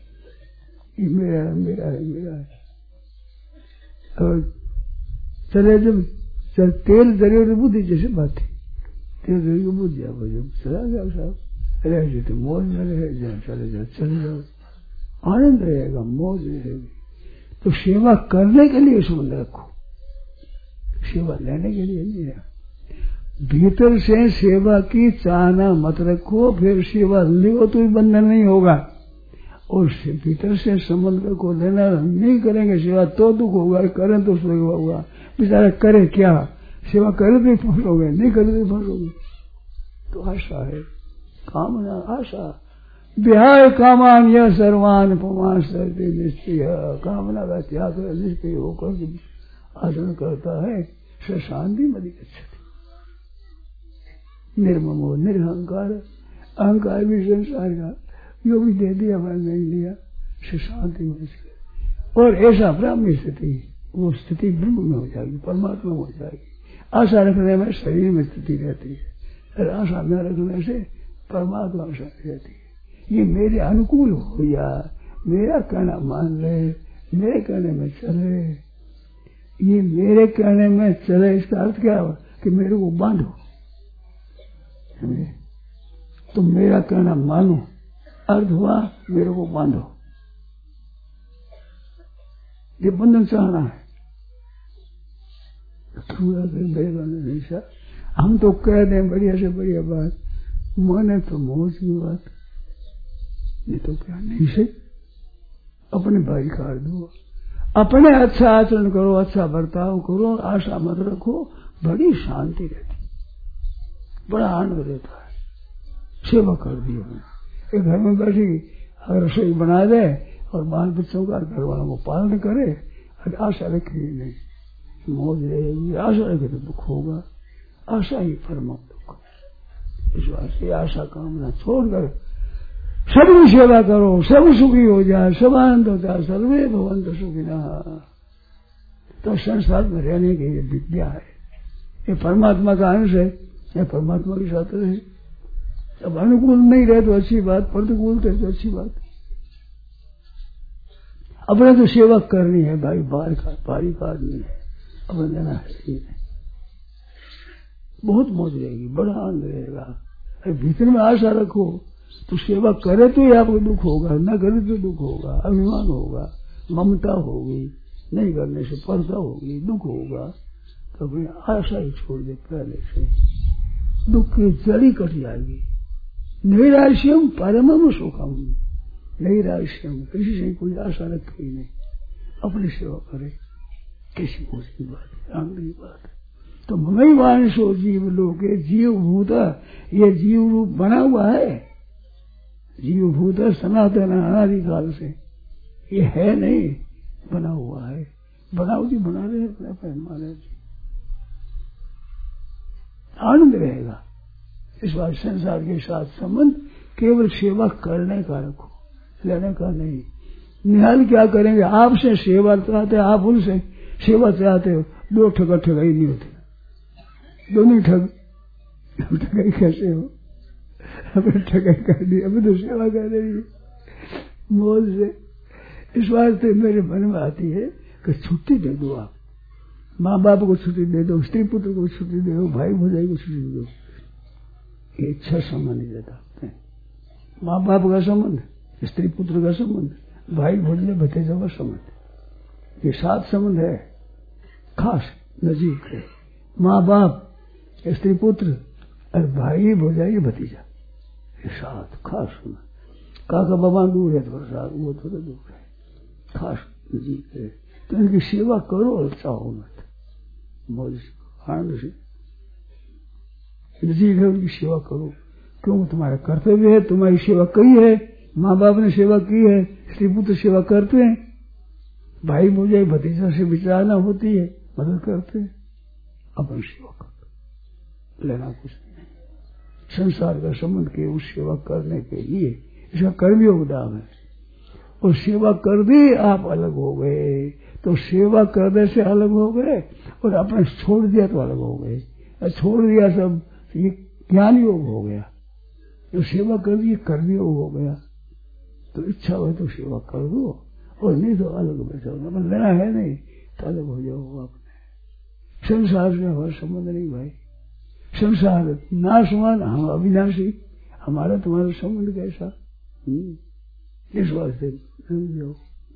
ये मेरा है, मेरा है, मेरा है। और चले जब चल तेल जरे तो बुद्धि जैसे बात है, तेल जरे की बुद्धि आप जब चला जाओ साहब, रह जाते मौज में रहे, जहाँ चले जाओ चले जाओ, आनंद रहेगा, मौज रहेगी। तो सेवा करने के लिए संबंध रखो, सेवा लेने के लिए नहीं है। भीतर से सेवा की चाहना मत रखो, फिर सेवा लियो तो भी बंधन नहीं होगा। और भीतर से संबंध रखो, लेना नहीं करेंगे सेवा तो दुख होगा, करें तो सुख होगा। बेचारा करे क्या, सेवा करे तो फंसोगे, नहीं करे तो फंसोगे। तो आशा है, कामना आशा, विहाय कामान यह सर्वान पुमान सर्वे निश्चय, कामना का त्याग कर निष्क्रिय होकर आचरण करता है, स शांति मदि गच्छति। निर्ममो निरहंकार, अहंकार भी संसार का यो भी दे दिया, मैंने नहीं लिया, स शांति में। और ऐसा ब्रह्म स्थिति, वो स्थिति ब्रह्म में हो जाएगी, परमात्मा में हो जाएगी। आशा रखने में शरीर में स्थिति रहती है, और आशा न रखने से परमात्मा में रहती है। ये मेरे अनुकूल हो या, मेरा कहना मान ले, मेरे कहने में चले, ये मेरे कहने में चले, इसका अर्थ क्या हो कि मेरे को बांधो, तो मेरा कहना मानो, अर्थ हुआ मेरे को बांधो। ये बंधन चाहना है, नहीं सर, हम तो कह दें बढ़िया से बढ़िया बात, माने तो मौज की बात, ये तो क्या नहीं से अपने भाई काट दो, अपने अच्छा आचरण करो, अच्छा बर्ताव करो, आशा मत रखो, बड़ी शांति रहती, बड़ा आनंद रहता है। सेवा कर दी हमने, एक घर में बैठी अगर रसोई बना दे और बाल बच्चों का घर वालों को पालन करे, और आशा रखे नहीं, मौज रहेगी। आशा रखे तो दुख होगा, आशा ही परम दुख। इस वास्ते आशा कामना छोड़कर सबकी सेवा करो, सब सुखी हो जाए, सब आनंद हो जाए, सर्वे भवन्तु सुखिनः। तो संसार में रहने की ये विद्या है, ये परमात्मा का अंश है, ये परमात्मा के साथ रहे। अब अनुकूल नहीं रहे तो अच्छी बात, प्रतिकूल रहे तो अच्छी बात। अपने तो सेवा करनी है भाई, बाहर का बारी का आदमी है, अपने देना है, बहुत मौज रहेगी, बड़ा आनंद रहेगा। भीतर में आशा रखो, तो सेवा करे तो ही आपको दुख होगा, न करे तो दुख होगा, अभिमान होगा, ममता होगी, नहीं करने से पर्दा होगी, दुख होगा। तो अपनी आशा ही छोड़ दे, पहले से दुख की जड़ी कट जाएगी। नैराश्यम परमम सुखम, नैराश्यम, किसी से कोई आशा रखे ही नहीं, अपनी सेवा करे, किसी को उसकी बात है, आनंद की बात है। तो ममैवान सो जीव लोके, जीव भूत, ये जीव रूप बना हुआ है, जीव भूत सनातन अनादि काल से, ये है नहीं, बना हुआ है। बनावटी बना रहे अपने अपने महाराज जी, आनंद रहेगा। इस बार संसार के साथ संबंध केवल सेवा करने का रखो, लेने का नहीं। निहाल क्या करेंगे, आपसे सेवा चाहते, आप उनसे सेवा चाहते हो, दो ठग ठगाई नहीं होती, दोनों ठग ठगाई कैसे हो, अपने ठगाई कर दी, अभी तो सेवा कर रही है मौज से। इस वास्ते मेरे मन में आती है कि छुट्टी दे दो, आप माँ बाप को छुट्टी दे दो, स्त्री पुत्र को छुट्टी दे दो, भाई भौजाई को छुट्टी दे दो। ये इच्छा संबंध नहीं देता, माँ बाप का संबंध, स्त्री पुत्र का संबंध, भाई भौजाई भतीजा का संबंध, ये सात संबंध है खास नजीक है। माँ बाप, स्त्री पुत्र और भाई भौजाई भतीजा, ये सात खास संबंध। काका बाबा दूर है थोड़ा सा, वो थोड़ा दूर है, खास नजीक है। तो इनकी सेवा करो और चाहो मत, मौज आनंद से नजीक है उनकी सेवा करो, क्योंकि तुम्हारा कर्तव्य है, तुम्हारी सेवा कई है, माँ बाप ने सेवा की है, स्त्री पुत्र सेवा करते हैं, भाई भौजाई भतीजा से विचारना होती है, मदद करते हैं, अपन सेवा करो, लेना कुछ नहीं। संसार का संबंध के उस सेवा करने के लिए इसका कर्मयोग दाम है। और सेवा कर दी आप अलग हो गए, तो सेवा करने से अलग हो गए, और अपने छोड़ दिया तो अलग हो गए। छोड़ दिया सब, ये ज्ञान योग हो गया। जो सेवा कर दी कर्मयोग हो गया। तो इच्छा हो तो सेवा कर दो, और नहीं तो अलग बैठो, मतलब लेना है नहीं तो अलग हो जाओ आपने। संसार से हमारा संबंध नहीं भाई, संसार नाशवान, हम अविनाशी, हमारा तुम्हारा संबंध कैसा, इस वास्ते जाओ।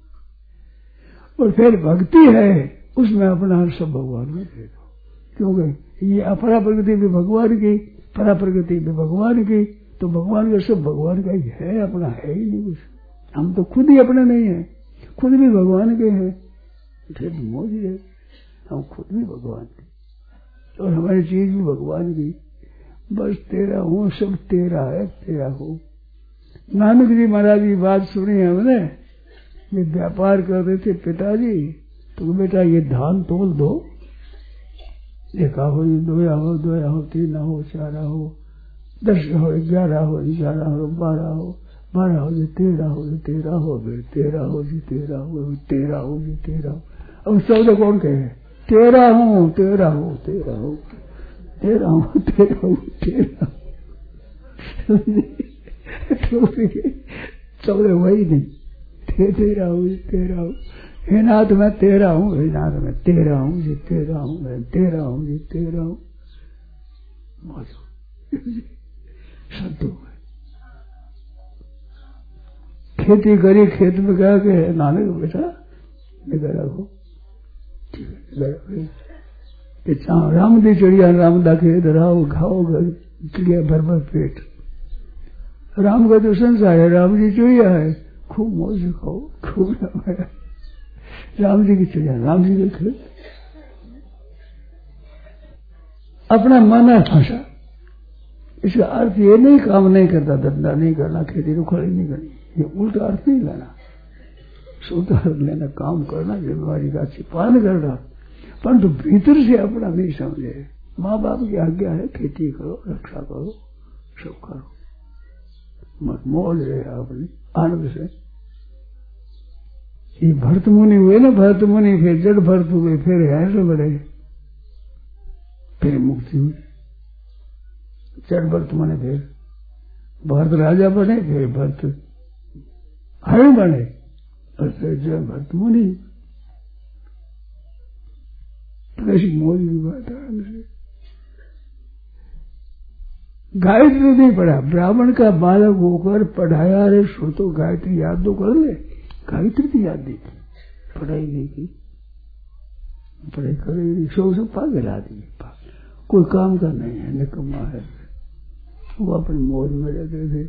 और फिर भक्ति है, उसमें अपना सब भगवान में दे दो, क्योंकि ये अपरा प्रगति भी भगवान की, परा प्रगति भी भगवान की, तो भगवान का सब भगवान का ही है, अपना है ही नहीं कुछ। हम तो खुद ही अपने नहीं है, खुद भी भगवान के हैं, फिर मौज है, हम खुद भी भगवान के, और हमारी चीज भी भगवान की। बस तेरा हूँ, सब तेरा है, तेरा हो। नानक जी महाराज की बात सुनी हमने, ये व्यापार कर रहे थे पिताजी, तो बेटा ये धान तोल दो, देखा हो, दोया हो, दोया हो, तीन हो, चार हो, दस हो, ग्यारह हो, ग्यारह हो, बारह हो, बारह हो जी, तेरह हो जी, तेरह हो, फिर तेरह हो जी, तेरह हो, तेरह हो जी, तेरह हो। अब चौदह कौन कहे, तेरह हो, तेरह हो, तेरह हो, तेरह हो, तेरह हो, तेरह चौदह वही नहीं, तेरह हो जी, तेरह हो। हे नाथ मैं तेरह हूँ, हे नाथ मैं तेरह हूँ जी, तेरह हूँ, मैं तेरह हूँ जी, तेरह हूँ। संतो खेती करी, खेत में गया कि नानक बेटा निगर रखो, कि राम दी चिड़िया राम दा खेत रहो, खाओ चिड़िया भर भर पेट। राम का तो संसार है, राम जी चिड़िया है, खूब मौज खाओ, खूब राम, राम जी की चिड़िया, राम जी के खेत। अपना मन है फंसा, इसका अर्थ ये नहीं काम नहीं करता, धंधा नहीं करना, खेती रुखड़ी नहीं करनी, ये उल्टा अर्थ नहीं लेना। शुद्ध अर्थ लेना, काम करना, जिम्मेवारी का अच्छी पालन करना, परंतु भीतर से अपना नहीं समझे। माँ बाप की आज्ञा है, खेती करो, रक्षा करो, सब करो, मत मौज रहे अपनी आनंद से। ये भरत मुनि हुए ना, भरत मुनि, फिर जड़ भरत हुए, फिर ऐसे बढ़े, फिर मुक्ति हुई। जड़ भरत माने फिर भरत राजा बने, फिर भरत हरि बने, और फिर जड़ भरत मुनि। ऐसी मौज की बात है। गायत्री नहीं पढ़ा, ब्राह्मण का बालक होकर पढ़ाया, रे सो तो गायत्री याद तो कर ले, गायत्री तो याद नहीं की, पढ़ाई नहीं की, पढ़ाई करेगी, सो सब पागल आदमी, कोई काम का नहीं है, निकम्मा है, वो अपनी मौज में रहते थे।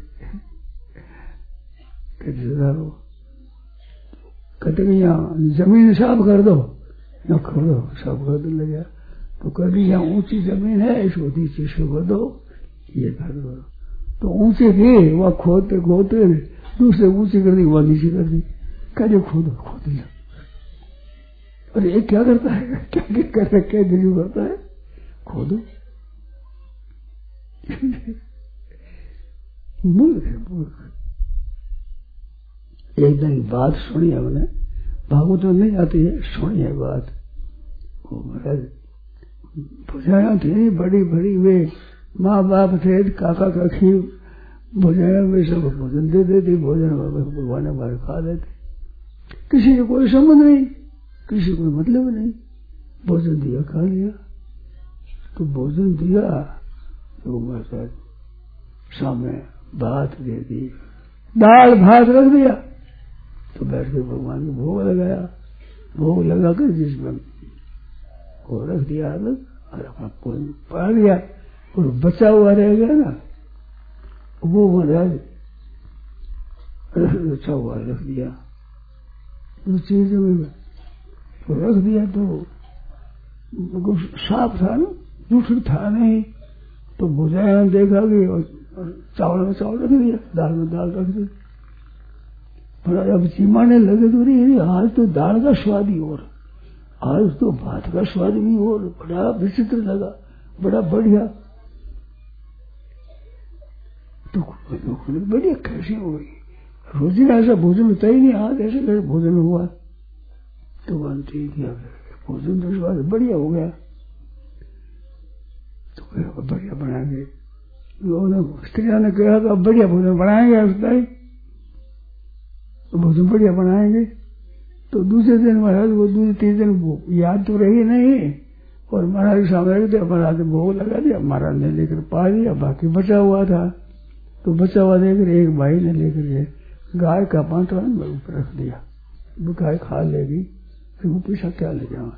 कहते कि यहाँ जमीन साफ कर दो, न खोदो, साफ कर दो ले जा, तो कभी यहाँ ऊंची जमीन है, इसको नीचे से कर दो, ये कर दो, तो ऊंचे थे वह खोदते खोदते दूसरे ऊंची कर दी, वह नीचे कर दी, कहते खोदो, खोद दिया। और ये क्या करता है, क्या क्या कर रखे दिल करता है, खोदो। मूर्ख है, मूर्ख। एक दिन बात सुनी हमने, भागवत में नहीं आती है, सुनी है बात। भुजाएं थी बड़ी बड़ी, वे माँ बाप थे, काका काकी भोजन में सब भोजन दे देते, भोजन भगवान हमारे खा लेते, किसी से कोई संबंध नहीं, किसी को मतलब नहीं, भोजन दिया खा लिया। तो भोजन दिया तो महाराज सामने भात दे दी, दाल भात रख दिया, तो बैठ के भगवान को भोग लगाया, भोग लगा कर जिसमें वो रख दिया अलग और अपना पा लिया, और बचा हुआ रह गया ना वो महाराज बचा हुआ रख दिया, उस चीज में तो रख दिया। तो साफ था ना, जूठ था नहीं, तो भुजाया देखा कि चावल में चावल रख दिया, दाल में दाल रख दी। पर अब चिमाने लगे तो रे आज तो दाल का स्वाद ही और आज तो भात का स्वाद भी और बड़ा विचित्र लगा, बड़ा बढ़िया। तो बढ़िया कैसे हो गई, रोजिना ऐसा भोजन होता ही नहीं, आज ऐसे कैसे भोजन हुआ। तो वन ठीक है, भोजन तो स्वाद बढ़िया हो गया, तो बढ़िया बनाएंगे। स्त्रियों ने कहा तो अब बढ़िया भोजन बनाएंगे, उसका ही तो भोजन बढ़िया बनाएंगे। तो दूसरे दिन महाराज वो दूसरे तीन दिन याद तो रही नहीं, और महाराज सामने रख दिया, महाराज ने भोग लगा दिया, महाराज ने लेकर पा लिया, बाकी बचा हुआ था। तो बचा हुआ देकर एक भाई ने लेकर के गाय का पांठा ऊपर रख दिया, वो गाय खा लेगी, फिर वो पीछा क्या ले जाओ,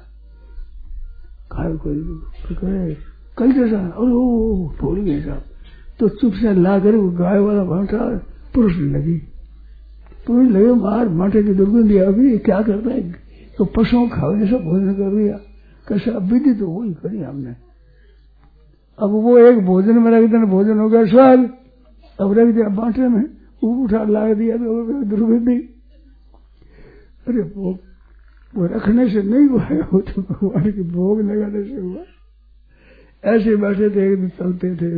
गाय को कल जैसा और वो भूल गए साहब। तो चुप से ला कर वो गाय वाला भांठा पुरुष लगी, पुरुष लगे मार माठे की दुर्गंध अभी क्या करता है, तो पशुओं खावे सब भोजन कर दिया, कैसा विधि तो वही करी हमने। अब वो एक भोजन में रख देना, भोजन हो गया स्वाद, अब रख दिया बांटे में, वो उठा ला दिया तो दुर्गंधी। अरे वो वो रखने से नहीं हुआ, वो तो भगवान के भोग लगाने से हुआ। ऐसे बैठे थे, एक दिन चलते थे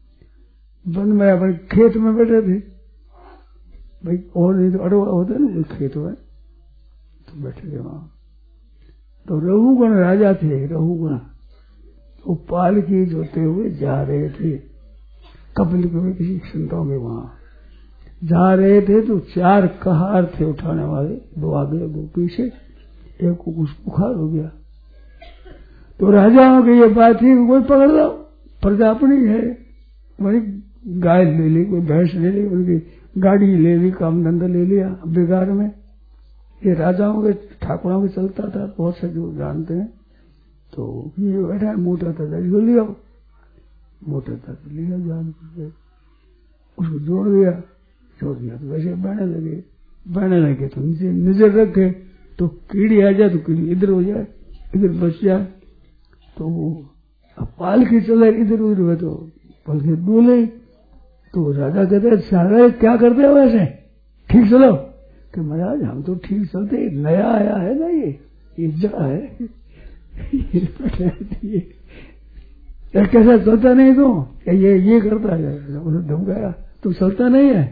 वन में, अपने खेत में बैठे थे भाई, और नहीं तो अड़वा होता ना खेत में, तो बैठे थे वहां। तो रघुगण राजा थे, रघुगण वो पालकी जोते हुए जा रहे थे, कपिल के किसी संतों के वहां जा रहे थे। तो चार कहार थे उठाने वाले, दो आगे दो पीछे, एक को कुछ बुखार हो गया। तो राजाओं की ये बात थी, कोई पकड़ लो, प्रजा अपनी है, वही गाय ले ली, कोई भैंस ले ली, उनकी गाड़ी ले ली, काम धंधा ले लिया बेकार में। ये राजाओं के ठाकुरों में चलता था, बहुत से जो जानते हैं। तो ये बैठा मोटा था, जो लिया मोटा था तो लिया, जान उसको जोड़ दिया, जोड़ दिया तो वैसे बहने लगे, बहने लगे तो नीचे नजर रखे, तो कीड़ी आ जाए तो कीड़ी इधर हो जाए, इधर बच जाए। तो अब पालकी चले इधर उधर हुए, तो पालकी बोले, तो राजा कहते सारा क्या करते हो वैसे, ठीक चलो। कि महाराज हम तो ठीक चलते, नया आया है ना, ये ये जड़ा है, ये कैसा चलता नहीं तो ये ये करता है, उसे धमकाया, तू चलता नहीं है,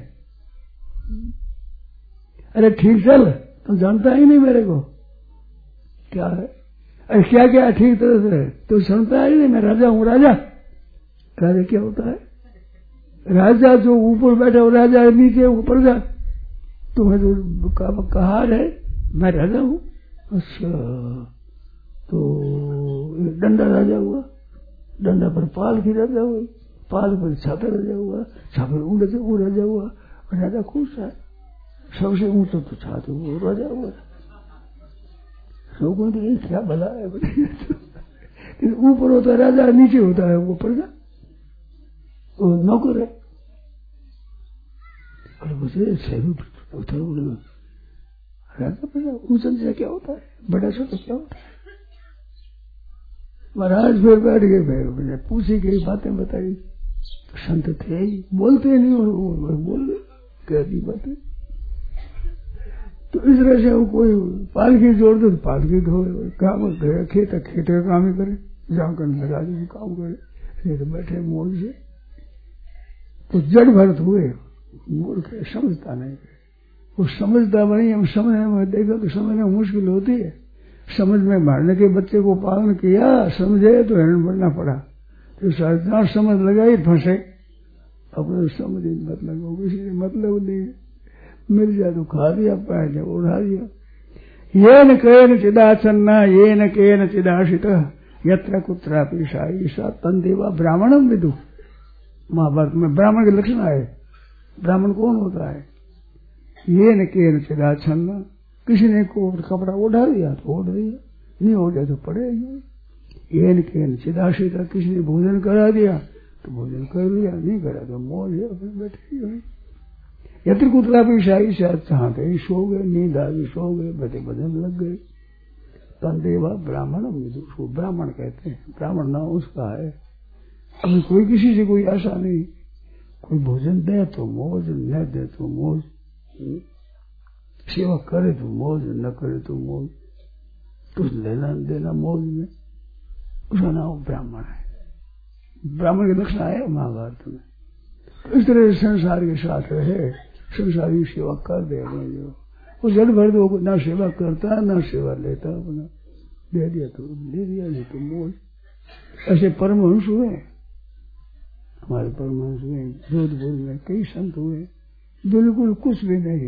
अरे ठीक चल, तू जानता ही नहीं मेरे को क्या है, अरे क्या क्या ठीक तरह से तू सुनता ही नहीं, मैं राजा हूँ। राजा राजा क्या होता है, राजा जो ऊपर बैठा हो, राजा नीचे ऊपर जा, तुम्हें तो कहा है मैं राजा हूँ। अच्छा, तो डंडा राजा हुआ, डंडा पर पाल की राजा हुई, पाल पर छाता राजा हुआ, छापर ऊंडे से वो राजा हुआ, और राजा खुश है, सबसे ऊंचा तो छाते वो राजा हुआ। लोगों ने क्या भला है, ऊपर होता है राजा, नीचे होता है वो प्रजा, वो नौकर है। और मुझे सही राजा प्रजा ऊंचा नीचा क्या होता है, बड़ा छोटा क्या होता है। महाराज फिर बैठ गए, मैंने पूछी गई बातें बताई, तो संत थे ही, बोलते नहीं, और बोल कह दी बातें। तो इस तरह से वो कोई पालकी जोड़ दे तो पालकी ढोए, काम गया खेत खेत का काम ही करे, जहाँ कर लगा दी काम करे, तो बैठे मोल से। तो जड़ भरत हुए, मूर्ख समझता नहीं, वो समझता नहीं, हम समझने में देखा तो समझने में मुश्किल होती है। समझ में मारने के बच्चे को पालन किया, समझे तो हिरण बनना पड़ा, तो जहाँ समझ लगाई फंसे, अपने समझ मतलब हो, किसी ने मतलब नहीं, मिल जाए तो खा दिया, पाए जाए उड़ा दिया। ये न केन चिदाचन्ना ये न केन चिदाशित यत्र कुत्रापि सा ईसा तंदेवा ब्राह्मणम विदु। महाभारत में ब्राह्मण के लक्षण आए। ब्राह्मण कौन होता है? ये न केन चिदाचन्ना, किसी ने को कपड़ा उड़ा दिया तो ओढ़ दिया, नहीं हो गया तो पड़े। ये न केन चिदाशित, किसी ने भोजन करा दिया तो भोजन कर लिया, नहीं करा तो मौज है अपने बैठे हुए। यत्र कुत्रापि सा ईसा, जहां गए सो गए, नींद आ गई सो गए, बैठे भजन लग गए। तंदेवा ब्राह्मण उसको ब्राह्मण कहते हैं। ब्राह्मण नाम उसका है। अभी कोई किसी से कोई आशा नहीं, कोई भोजन दे तो मौज, न दे तो मौज, सेवा करे तो मौज, न करे तो मौज, कुछ लेना देना मौज में, उसका नाम ब्राह्मण है। ब्राह्मण के लक्षण आए महाभारत में। तो इस तरह संसार के साथ रहे, संसार की सेवा कर दे रहे। जो वो जड़ भर दो, ना सेवा करता ना सेवा लेता, अपना दे दिया तो दे दिया, नहीं तो मोल। ऐसे परमहंस हुए, हमारे परमहंस हुए जोधपुर में, कई संत हुए, बिल्कुल कुछ भी नहीं,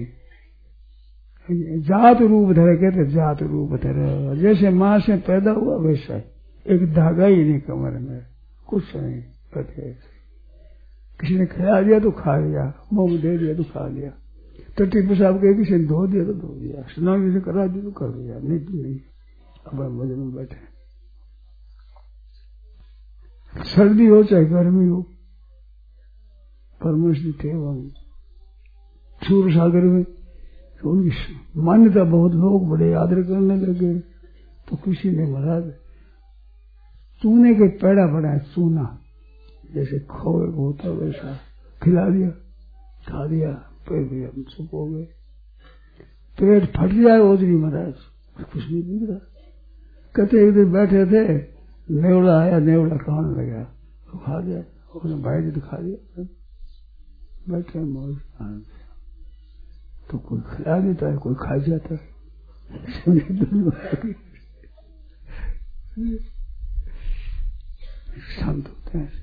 जात रूप धरे, कहते जात रूप धरे। जैसे माँ से पैदा हुआ वैसा, एक धागा ही नहीं कमर में, कुछ नहीं कहते। किसी ने खिला दिया तो खा लिया, मुंह में दे दिया तो खा लिया, टट्टी पेशाब के किसी ने धो दिया तो धो दिया, स्नान किसी करा दिया तो कर दिया, नहीं तो नहीं। अब मजे में बैठे, सर्दी हो चाहे गर्मी हो, परमेश्वर थे वहां सूर्य सागर में। तो उनकी मान्यता बहुत लोग बड़े आदर करने लगे। तो किसी ने महाराज चूने के पेड़ा बनाया, चूना जैसे खोए होता वैसा खिला दिया, खा दिया, पैर भी हम चुप हो गए। पेट फट जाए ओजरी महाराज, कुछ नहीं दिख रहा। कहते एक दिन बैठे थे, नेवड़ा आया, नेवड़ा खाने लगा तो खा दिया, उसने भाई जी तो खा दिया। बैठे मौज आनंद, तो कोई खिला देता है, कोई खा जाता है। शांत होते हैं।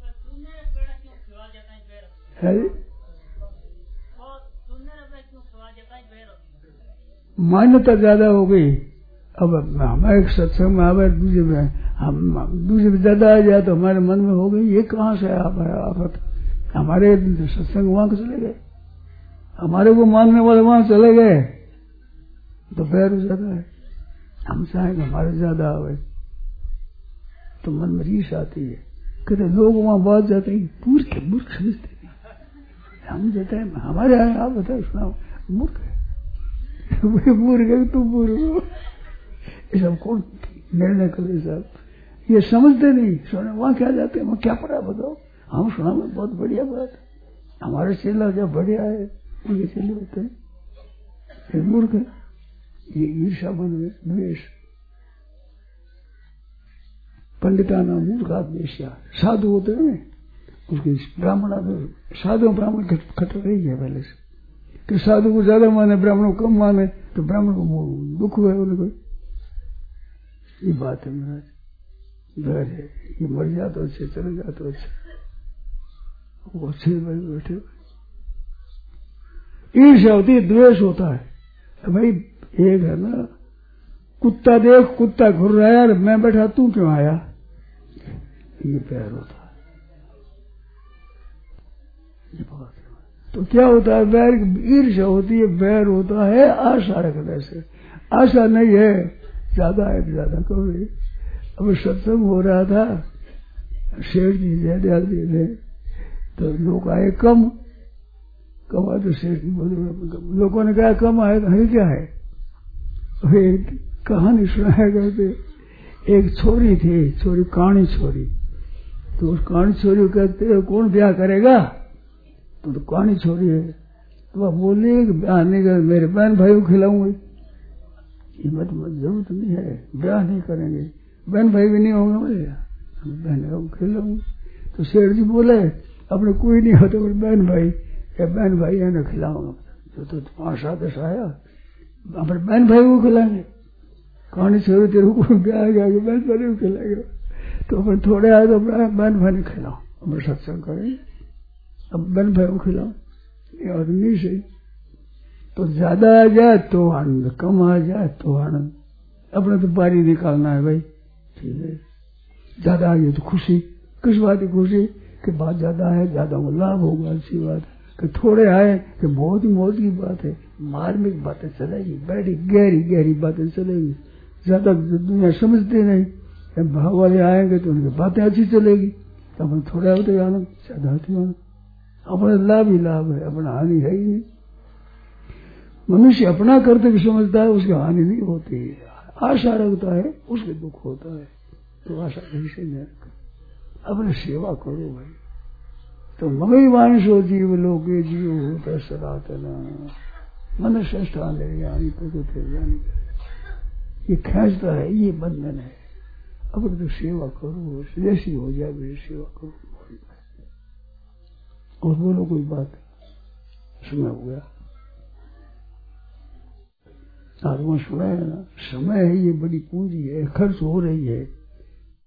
मान्यता ज्यादा हो गई। अब हमारे सत्संग में आवे, दूसरे में हम दूसरे में ज्यादा आ जाए तो हमारे मन में हो गई, ये कहाँ से आफत। हमारे सत्संग वहां चले गए, हमारे को मानने वाले वहां चले गए, तो बैर ज्यादा है। हम चाहेंगे हमारे ज्यादा आवे तो मन में रीस आती है। कहते लोग वहां बात जाते हैं, मूर्ख मूर्ख समझते नहीं। हम जाते हैं हमारे यहाँ, आप बताओ सुनाओ, मूर्ख है, मूर्ख है, तुम मूर्ख हो, ये सब कौन निर्णय करे साहब, ये समझते नहीं। सुने वहां क्या जाते हैं, वहां क्या पड़ा बताओ। हम सुना में बहुत बढ़िया बात, हमारे चेला जब बढ़िया है उनके चेले होते हैं, मूर्ख है। ये ईर्षा बन में द्वेष, पंडिताना मूर्खात्मेष्या। साधु होते हैं उसके ब्राह्मण, साधु ब्राह्मण खतर रही है पहले से, कि साधु को ज्यादा माने ब्राह्मण को कम माने, तो ब्राह्मण को दुख हुआ उनको। ये बात है महाराज, डर है, ये मर जा तो अच्छे, चले जा तो अच्छे, वो अच्छे बैठे। ईर्ष्या होती है, द्वेष होता है। भाई एक है ना, कुत्ता देख, कुत्ता घुर रहा है, यार मैं बैठा तू क्यों आया, ये प्यार होता है। ये बात है। तो क्या होता है, बैर ईर्ष्या होती है, बैर होता है आशा रखने से। आशा नहीं है, ज्यादा है ज्यादा कभी। अब सत्संग हो रहा था, शेर जी जय थे, तो लोग आए कम, कम आए तो शेर जी बोले, लोगों ने कहा कम आए तो है क्या है। एक कहानी सुनाया करते, एक छोरी थी, छोरी काणी छोरी, तो उस काणी छोरी को कहते कौन ब्याह करेगा, तो, तो काणी छोरी है। तो वह बोली ब्याह नहीं कर, मेरे बहन भाई को खिलाऊंगी। ये मत मत जरूरत नहीं है, ब्याह नहीं करेंगे, बहन भाई भी नहीं होंगे मेरे, बहन को खिलाऊंगी। तो शेर जी बोले अपने कोई नहीं होता, बहन भाई या बहन भाई है ना खिलाऊंगा। जो तो पांच सात ऐसा आया, अपने बहन भाई को खिलाएंगे। कहानी छोड़ो, तेरे को ब्याह गया बहन भाई को खिलाएंगे। तो अपन थोड़े आए तो अपना बहन भाई ने खिलाओ, अपने सत्संग करेंगे। अब बन भाई खिलाओ, ये आदमी से तो ज्यादा आ जाए तो आनंद, कम आ जाए तो आनंद, अपने तो बारी निकालना है भाई, ठीक है। ज्यादा आ जाए तो खुशी, किस बात की खुशी कि बात ज्यादा है, ज्यादा को लाभ होगा, अच्छी बात है। कि थोड़े आए कि बहुत ही मौत की बात है, मार्मिक बातें चलेगी, बड़ी गहरी गहरी बातें चलेगी, ज्यादा दुनिया समझती नहीं। भाव वाले आएंगे तो उनकी बातें अच्छी चलेगी, तो अपन थोड़ा होते आनंद, ज्यादा होते आनंद, अपना लाभ ही लाभ है, अपना हानि है ही नहीं। मनुष्य अपना कर्तव्य समझता है, उसकी हानि नहीं होती है, आशा रखता है उसके दुख होता है। तो आशा कहीं से नहीं रख, अपनी सेवा करो भाई। तो मगई वांशो जीव लोके जीव होता सनातना मन श्रेष्ठान यानी प्रकृति जानी, ये खींचता है, ये बंधन है। अपनी तो सेवा करो, जैसी हो जाए मेरी सेवा करो। और बोलो कोई बात, समय हो गया, आत्मा सुना है ना, समय है, ये बड़ी पूंजी है, खर्च हो रही है।